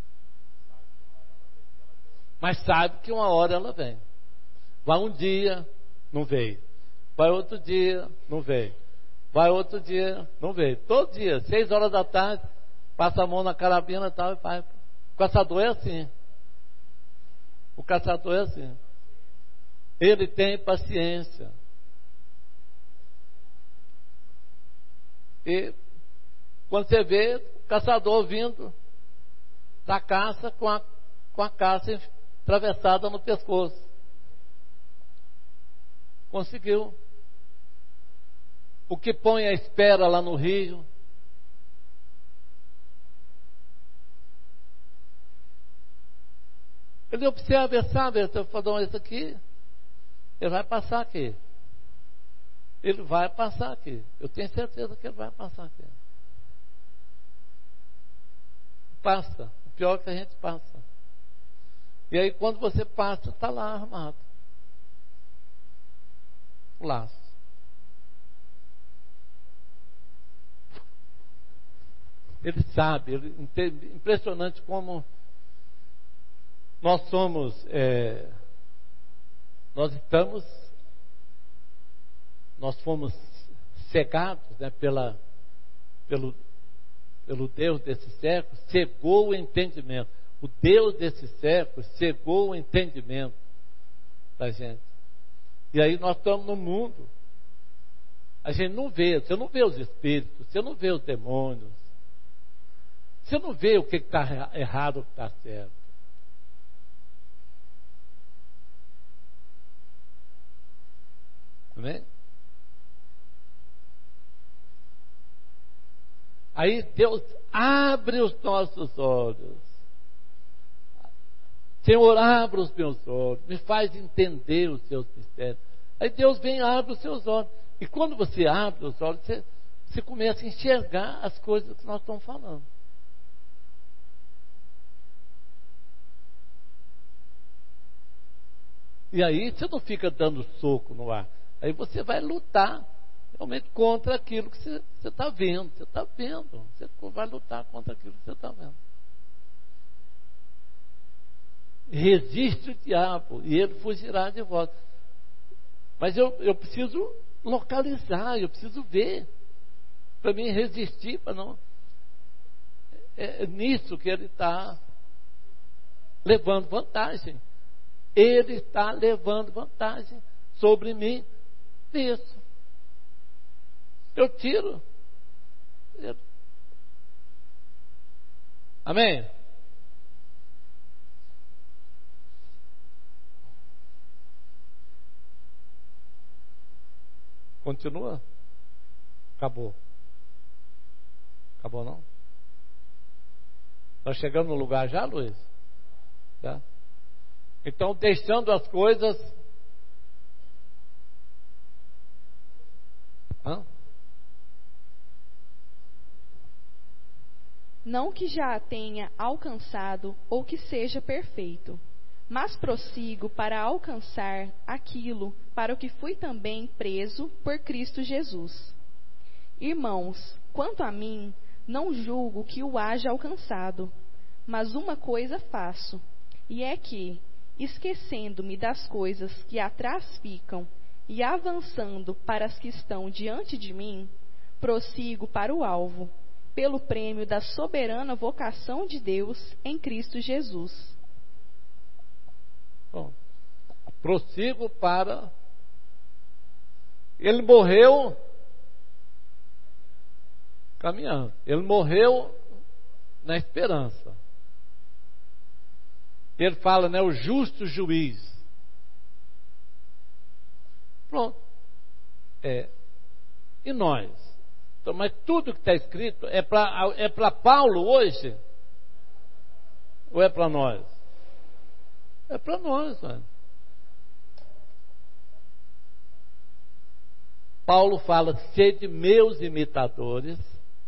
mas sabe que uma hora ela vem. Vai um dia, não veio. Vai outro dia, não veio. Vai outro dia, não veio. Todo dia, 6 horas da tarde, passa a mão na carabina e tal e vai. O caçador é assim. O caçador é assim. Ele tem paciência. E quando você vê o caçador vindo da caça com a caça atravessada no pescoço. Conseguiu. O que põe a espera lá no rio. Ele observa, sabe, eu estou falando isso aqui, ele vai passar aqui. Ele vai passar aqui. Eu tenho certeza que ele vai passar aqui. Passa. O pior é que a gente passa. E aí quando você passa, está lá armado. O laço. Ele sabe, impressionante como nós somos, nós fomos cegados, né, pelo Deus desse século, cegou o entendimento. O Deus desse século cegou o entendimento da gente. E aí nós estamos no mundo. A gente não vê, você não vê os espíritos, você não vê os demônios. Você não vê o que está errado, o que está certo. Amém? Aí Deus abre os nossos olhos. Senhor, abre os meus olhos, me faz entender os seus mistérios. Aí Deus vem e abre os seus olhos. E quando você abre os olhos, você começa a enxergar as coisas que nós estamos falando. E aí você não fica dando soco no ar. Aí você vai lutar realmente contra aquilo que você está vendo. Você está vendo. Você vai lutar contra aquilo que você está vendo. Resiste o diabo e ele fugirá de vós. Mas eu preciso localizar, eu preciso ver. Para mim resistir, para não. É nisso que ele está levando vantagem. Ele está levando vantagem sobre mim nisso. Eu tiro. Amém? Continua? Acabou. Acabou não? Nós chegamos no lugar já, Luiz? Já? Então, deixando as coisas.
Não que já a tenha alcançado ou que seja perfeito, mas prossigo para alcançar aquilo para o que fui também preso por Cristo Jesus. Irmãos, quanto a mim, não julgo que o haja alcançado, mas uma coisa faço, e é que, esquecendo-me das coisas que atrás ficam e avançando para as que estão diante de mim, prossigo para o alvo, pelo prêmio da soberana vocação de Deus em Cristo Jesus.
Bom, prossigo para... Ele morreu caminhando. Ele morreu na esperança. Ele fala, né, o justo juiz. Pronto. E nós? Então, mas tudo que está escrito é para Paulo hoje? Ou é para nós? É para nós, mano. Paulo fala, sede meus imitadores,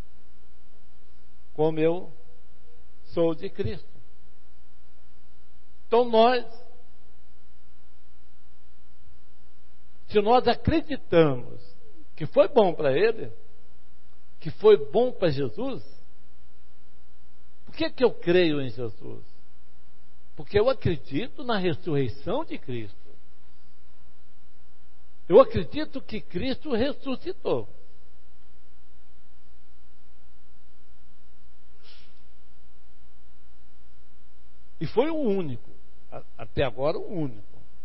como eu sou de Cristo. Então se nós acreditamos que foi bom para ele, que foi bom para Jesus, por que eu creio em Jesus? Porque eu acredito na ressurreição de Cristo. Eu acredito que Cristo ressuscitou. E foi o único, até agora o único.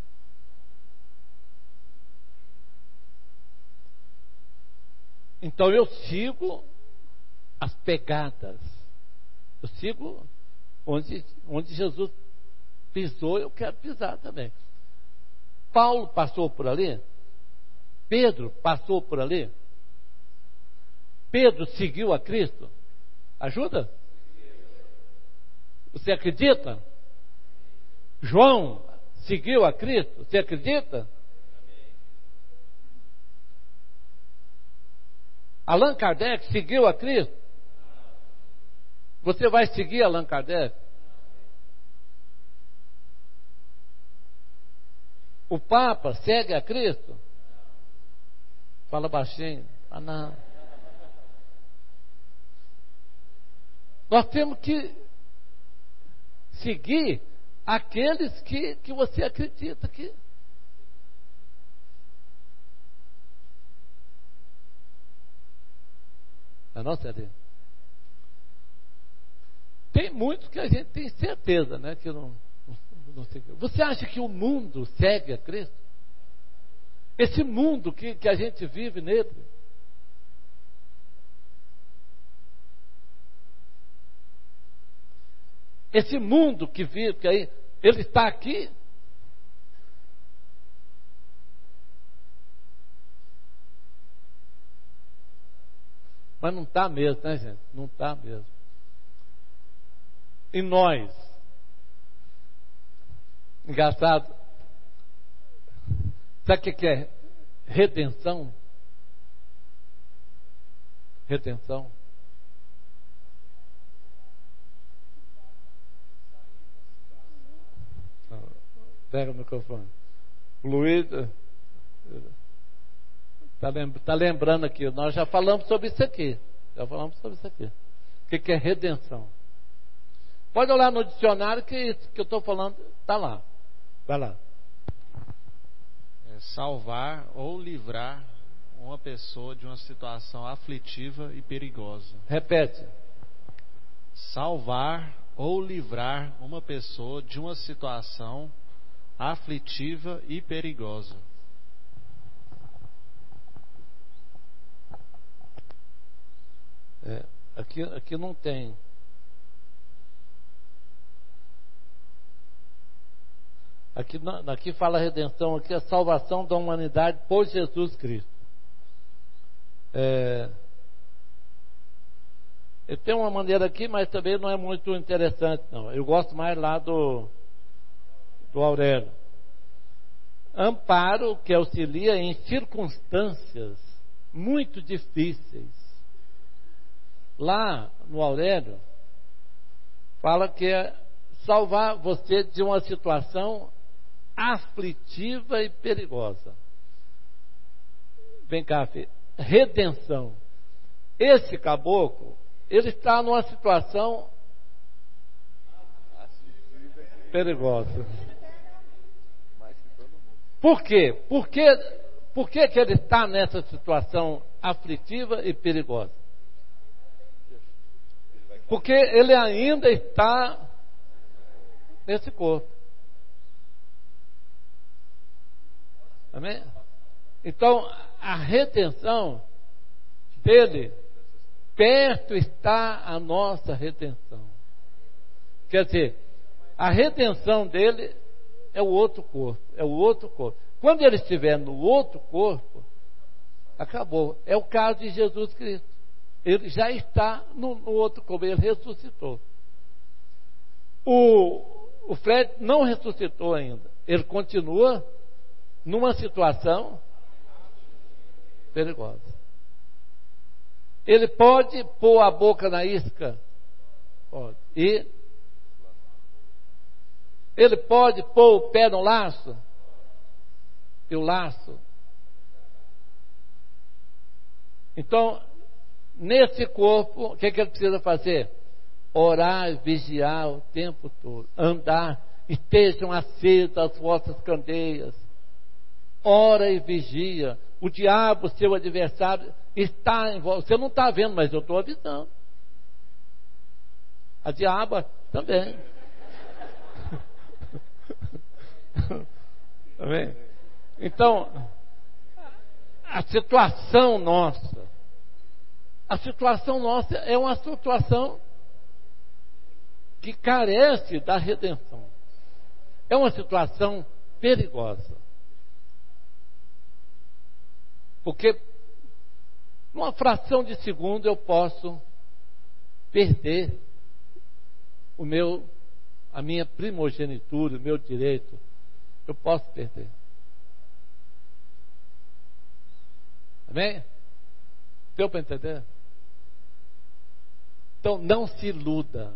Então eu sigo as pegadas. Eu sigo onde Jesus pisou, eu quero pisar também. Paulo passou por ali. Pedro passou por ali. Pedro seguiu a Cristo. Ajuda? Você acredita? João seguiu a Cristo. Você acredita? Allan Kardec seguiu a Cristo? Você vai seguir Allan Kardec? O Papa segue a Cristo? Fala baixinho. Ah, não. Nós temos que seguir aqueles que você acredita que... Não, Célia? Tem muitos que a gente tem certeza, né, que não seguiu. Você acha que o mundo segue a Cristo? Esse mundo que a gente vive nele? Esse mundo que vive, que aí, ele está aqui? Mas não está mesmo, né, gente? Não está mesmo. E nós? Engraçado. Sabe o que é redenção? Redenção. Pega o microfone. O Luiz está lembrando aqui. Nós já falamos sobre isso aqui. O que é redenção? Pode olhar no dicionário que isso que eu estou falando está lá. Vai lá.
Salvar ou livrar uma pessoa de uma situação aflitiva e perigosa.
Repete.
Salvar ou livrar uma pessoa de uma situação aflitiva e perigosa.
Aqui não tem. Aqui fala a redenção, aqui a salvação da humanidade por Jesus Cristo. Eu tenho uma maneira aqui, mas também não é muito interessante, não. Eu gosto mais lá do Aurélio. Amparo que auxilia em circunstâncias muito difíceis. Lá no Aurélio, fala que é salvar você de uma situação aflitiva e perigosa. Vem cá, filho. Redenção. Esse caboclo, ele está numa situação perigosa. Por quê? Por que ele está nessa situação aflitiva e perigosa? Porque ele ainda está nesse corpo. Amém? Então, a redenção dele, perto está a nossa redenção. Quer dizer, a redenção dele é o outro corpo, é o outro corpo. Quando ele estiver no outro corpo, acabou. É o caso de Jesus Cristo. Ele já está no outro corpo, ele ressuscitou. O Fred não ressuscitou ainda. Ele continua numa situação perigosa. Ele pode pôr a boca na isca? Pode. E ele pode pôr o pé no laço? E o laço? Então, nesse corpo, o que ele precisa fazer? Orar e vigiar o tempo todo. Andar, estejam acesas as vossas candeias. Ora e vigia. O diabo, seu adversário, está em volta. Você não está vendo, mas eu estou avisando. A diaba também. Amém? Então, a situação nossa é uma situação que carece da redenção. É uma situação perigosa. Porque numa fração de segundo eu posso perder a minha primogenitura, o meu direito. Eu posso perder. Amém? Deu para entender? Então não se iluda.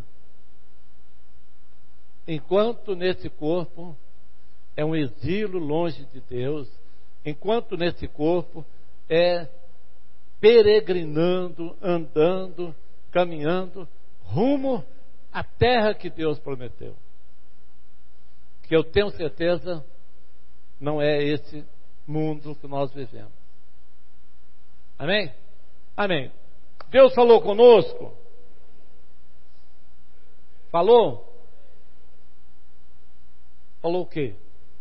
Enquanto nesse corpo é um exílio longe de Deus, enquanto nesse corpo é peregrinando, andando, caminhando rumo à terra que Deus prometeu. Que eu tenho certeza não é esse mundo que nós vivemos. Amém? Amém. Deus falou conosco? Falou? Falou o quê?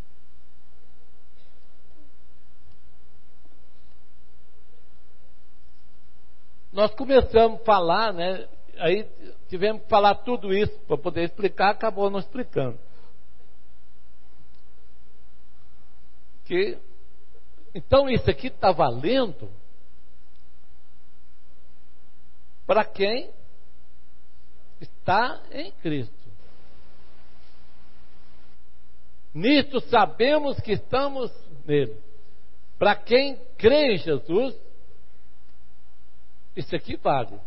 Nós começamos a falar, né? Aí tivemos que falar tudo isso para poder explicar, acabou não explicando. Então isso aqui está valendo para quem está em Cristo. Nisto sabemos que estamos nele. Para quem crê em Jesus, isso aqui vale.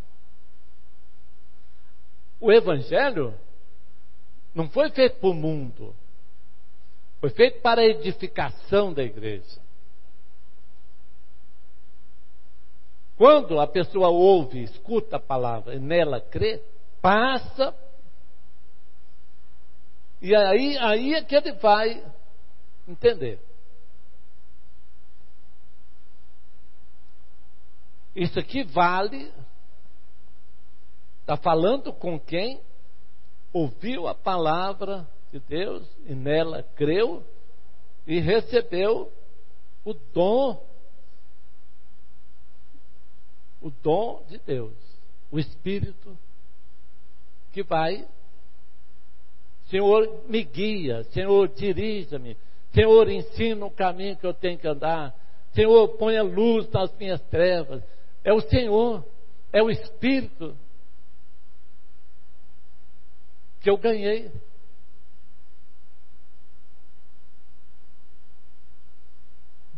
O Evangelho não foi feito para o mundo. Foi feito para a edificação da igreja. Quando a pessoa ouve, escuta a palavra e nela crê, passa. E aí é que ele vai entender. Isso aqui vale. Está falando com quem ouviu a palavra de Deus e nela creu e recebeu o dom de Deus, o Espírito que vai, Senhor, me guia, Senhor, dirija-me, Senhor, ensina o caminho que eu tenho que andar, Senhor, ponha luz nas minhas trevas. É o Senhor, é o Espírito que eu ganhei.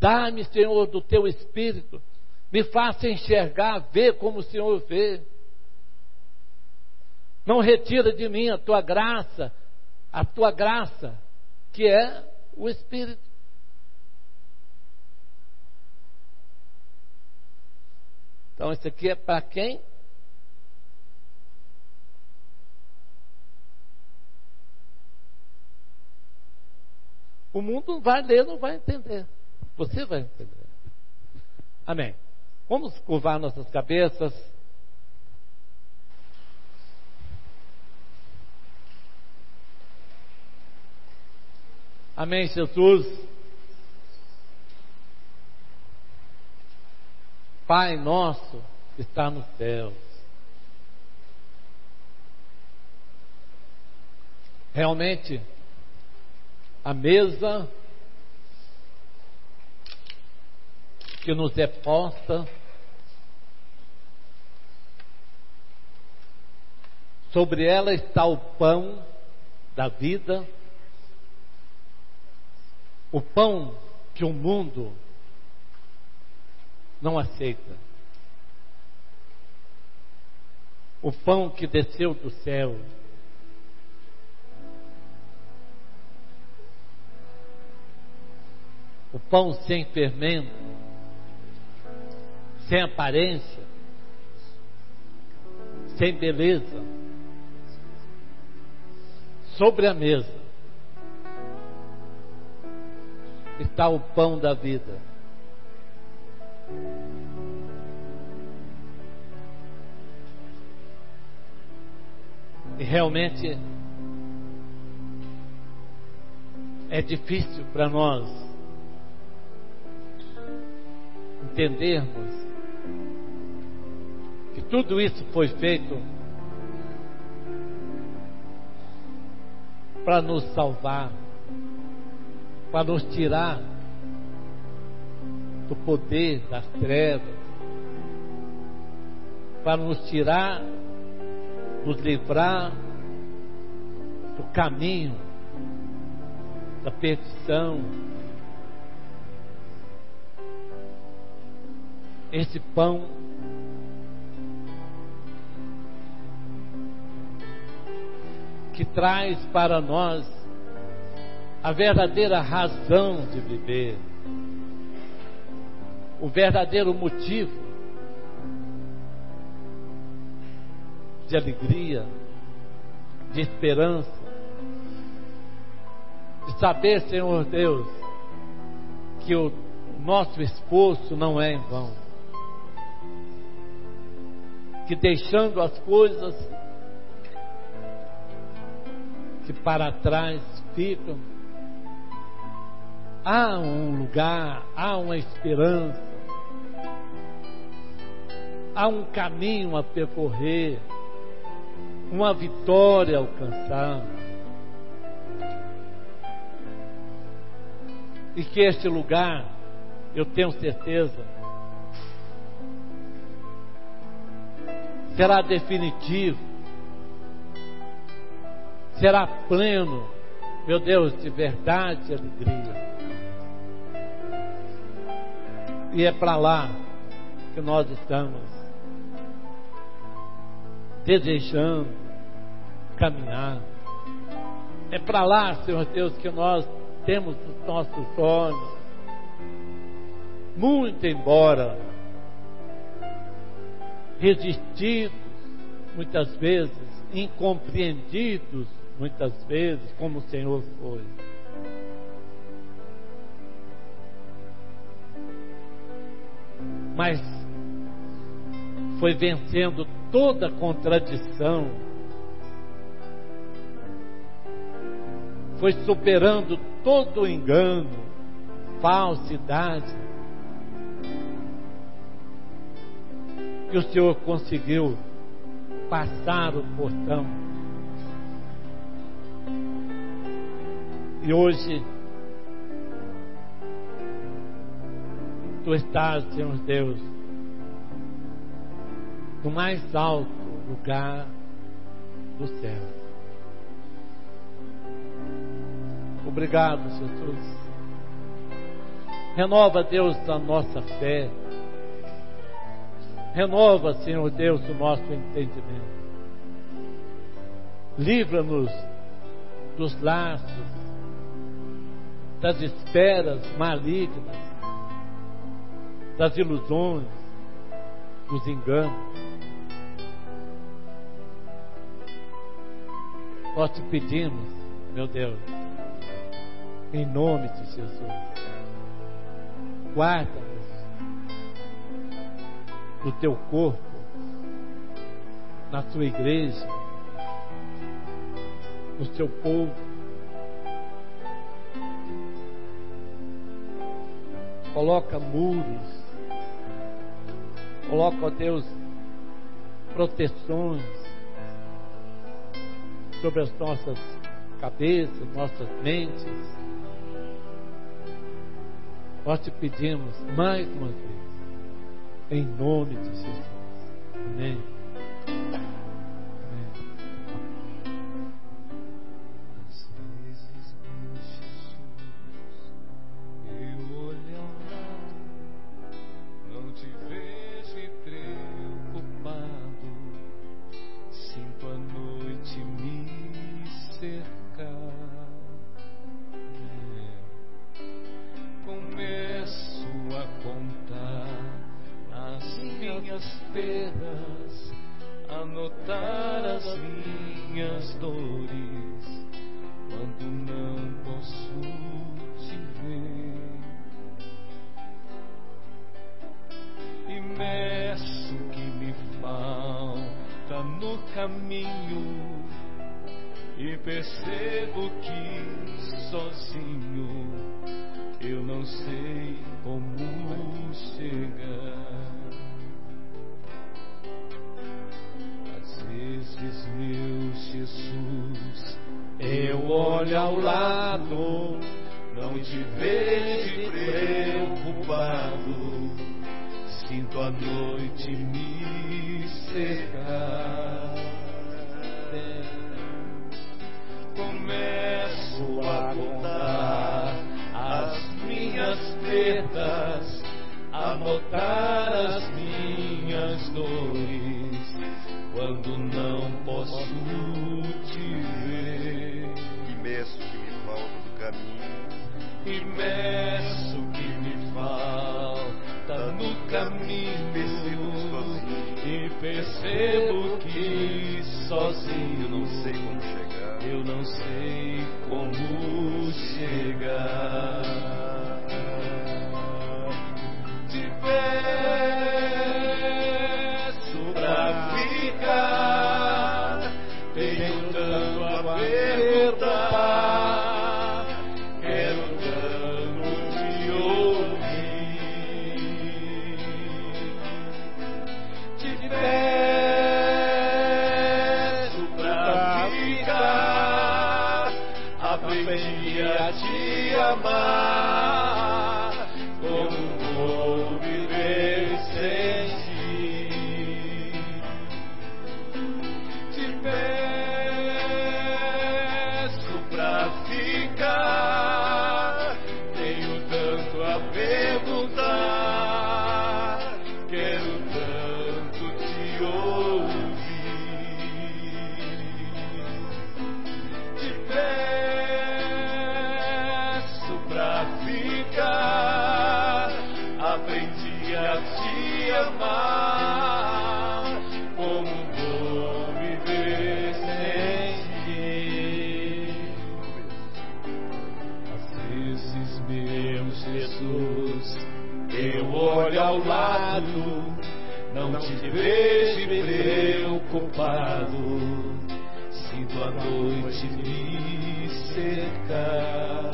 Dá-me, Senhor, do teu Espírito. Me faça enxergar, ver como o Senhor vê. Não retira de mim a tua graça, que é o Espírito. Então, isso aqui é para quem? O mundo não vai ler, não vai entender. Você vai entender. Amém. Vamos curvar nossas cabeças. Amém, Jesus. Pai nosso que está nos céus. Realmente, a mesa que nos é posta sobre ela está o pão da vida, o pão que o mundo não aceita, o pão que desceu do céu, o pão sem fermento, sem aparência, sem beleza, sobre a mesa está o pão da vida. E realmente é difícil para nós entendermos que tudo isso foi feito para nos salvar, para nos tirar do poder das trevas, para nos tirar, nos livrar do caminho da perdição. Esse pão que traz para nós a verdadeira razão de viver, o verdadeiro motivo de alegria, de esperança, de saber, Senhor Deus, que o nosso esforço não é em vão, que deixando as coisas que para trás ficam, há um lugar, há uma esperança, há um caminho a percorrer, uma vitória a alcançar. E que este lugar, eu tenho certeza, será definitivo, será pleno, meu Deus, de verdade e alegria. E é para lá que nós estamos desejando caminhar. É para lá, Senhor Deus, que nós temos os nossos olhos, muito embora resistidos muitas vezes, incompreendidos muitas vezes, como o Senhor foi. Mas foi vencendo toda contradição, foi superando todo engano, falsidade, que o Senhor conseguiu passar o portão. E hoje Tu estás, Senhor Deus, no mais alto lugar do céu. Obrigado, Jesus. Renova, Deus, a nossa fé. Renova, Senhor Deus, o nosso entendimento. Livra-nos dos laços, das esperas malignas, das ilusões, dos enganos. Nós te pedimos, meu Deus, em nome de Jesus, guarda-nos no teu corpo, na tua igreja, no teu povo. Coloca muros, coloca, ó Deus, proteções sobre as nossas cabeças, nossas mentes. Nós te pedimos mais uma vez, em nome de Jesus. Amém. Amém.
Às vezes, meu Jesus, eu olho ao lado, não te vejo e preocupado, sinto a noite me cercar. Começo a contar as minhas perdas, anotar as minhas dores, quando não posso te ver. E meço o que me falta no caminho, e percebo que sozinho eu não sei como chegar. Às vezes, meu Jesus, eu olho ao lado, não te vejo preocupado, sinto a noite me cercar. Começo a contar as minhas perdas, anotar as minhas dores, quando não posso te ver.
E meço que me falta do caminho,
E meço que me falta no caminho, e percebo que sozinho
eu não sei como chegar.
eu não sei como chegar. Te peço pra ficar, tenho tanto a perguntar, quero tanto te ouvir. Te peço pra ficar, aprendi a te amar, como vou viver sem ti? Te peço pra ficar, tenho tanto a perguntar, quero tanto te ouvir. Te peço pra ficar, aprendi a te amar, como vou viver sem ti? Às vezes, meu Jesus, eu olho ao lado, não te vejo preocupado, sinto a noite me cercar.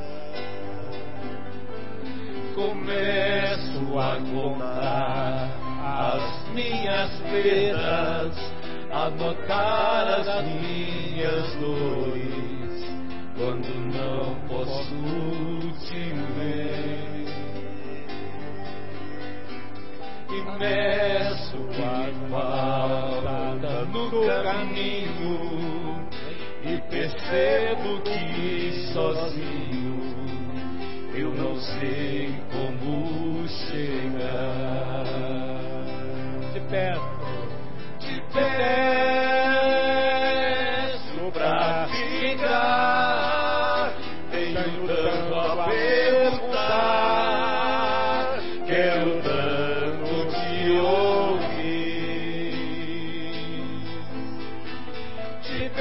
Começo a contar as minhas perdas, anotar as minhas dores, quando não posso te ver. E meço o que falta no caminho, e percebo que sozinho eu não sei como chegar.
Te peço
pra ficar, tenho tanto a perguntar, quero tanto te ouvir. Te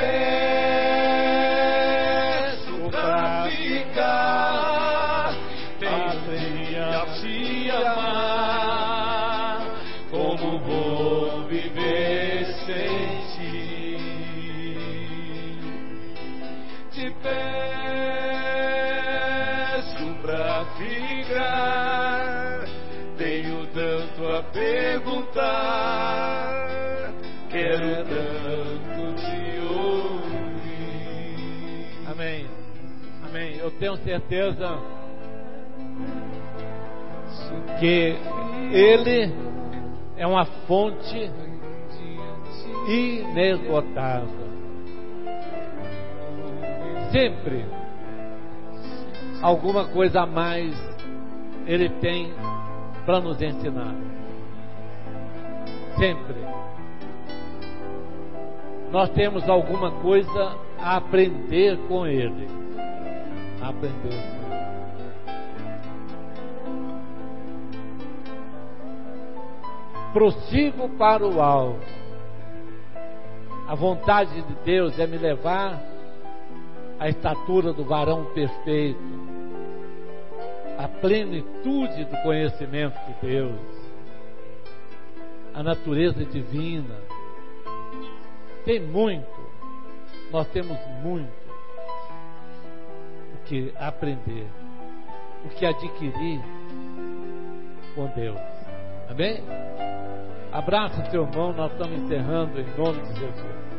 peço pra ficar, tenho a te amar, como vou viver sem ti? Te peço pra ficar, tenho tanto a perguntar, quero tanto te ouvir.
Amém. Amém. Eu tenho certeza que Ele é uma fonte inesgotável. Sempre alguma coisa a mais Ele tem para nos ensinar. Sempre. Nós temos alguma coisa a aprender com Ele. A aprender com Ele. Prossigo para o alvo. A vontade de Deus é me levar à estatura do varão perfeito, à plenitude do conhecimento de Deus, a natureza divina. Tem muito, nós temos muito o que aprender, o que adquirir com Deus. Amém? Abraça seu irmão, nós estamos encerrando em nome de Jesus.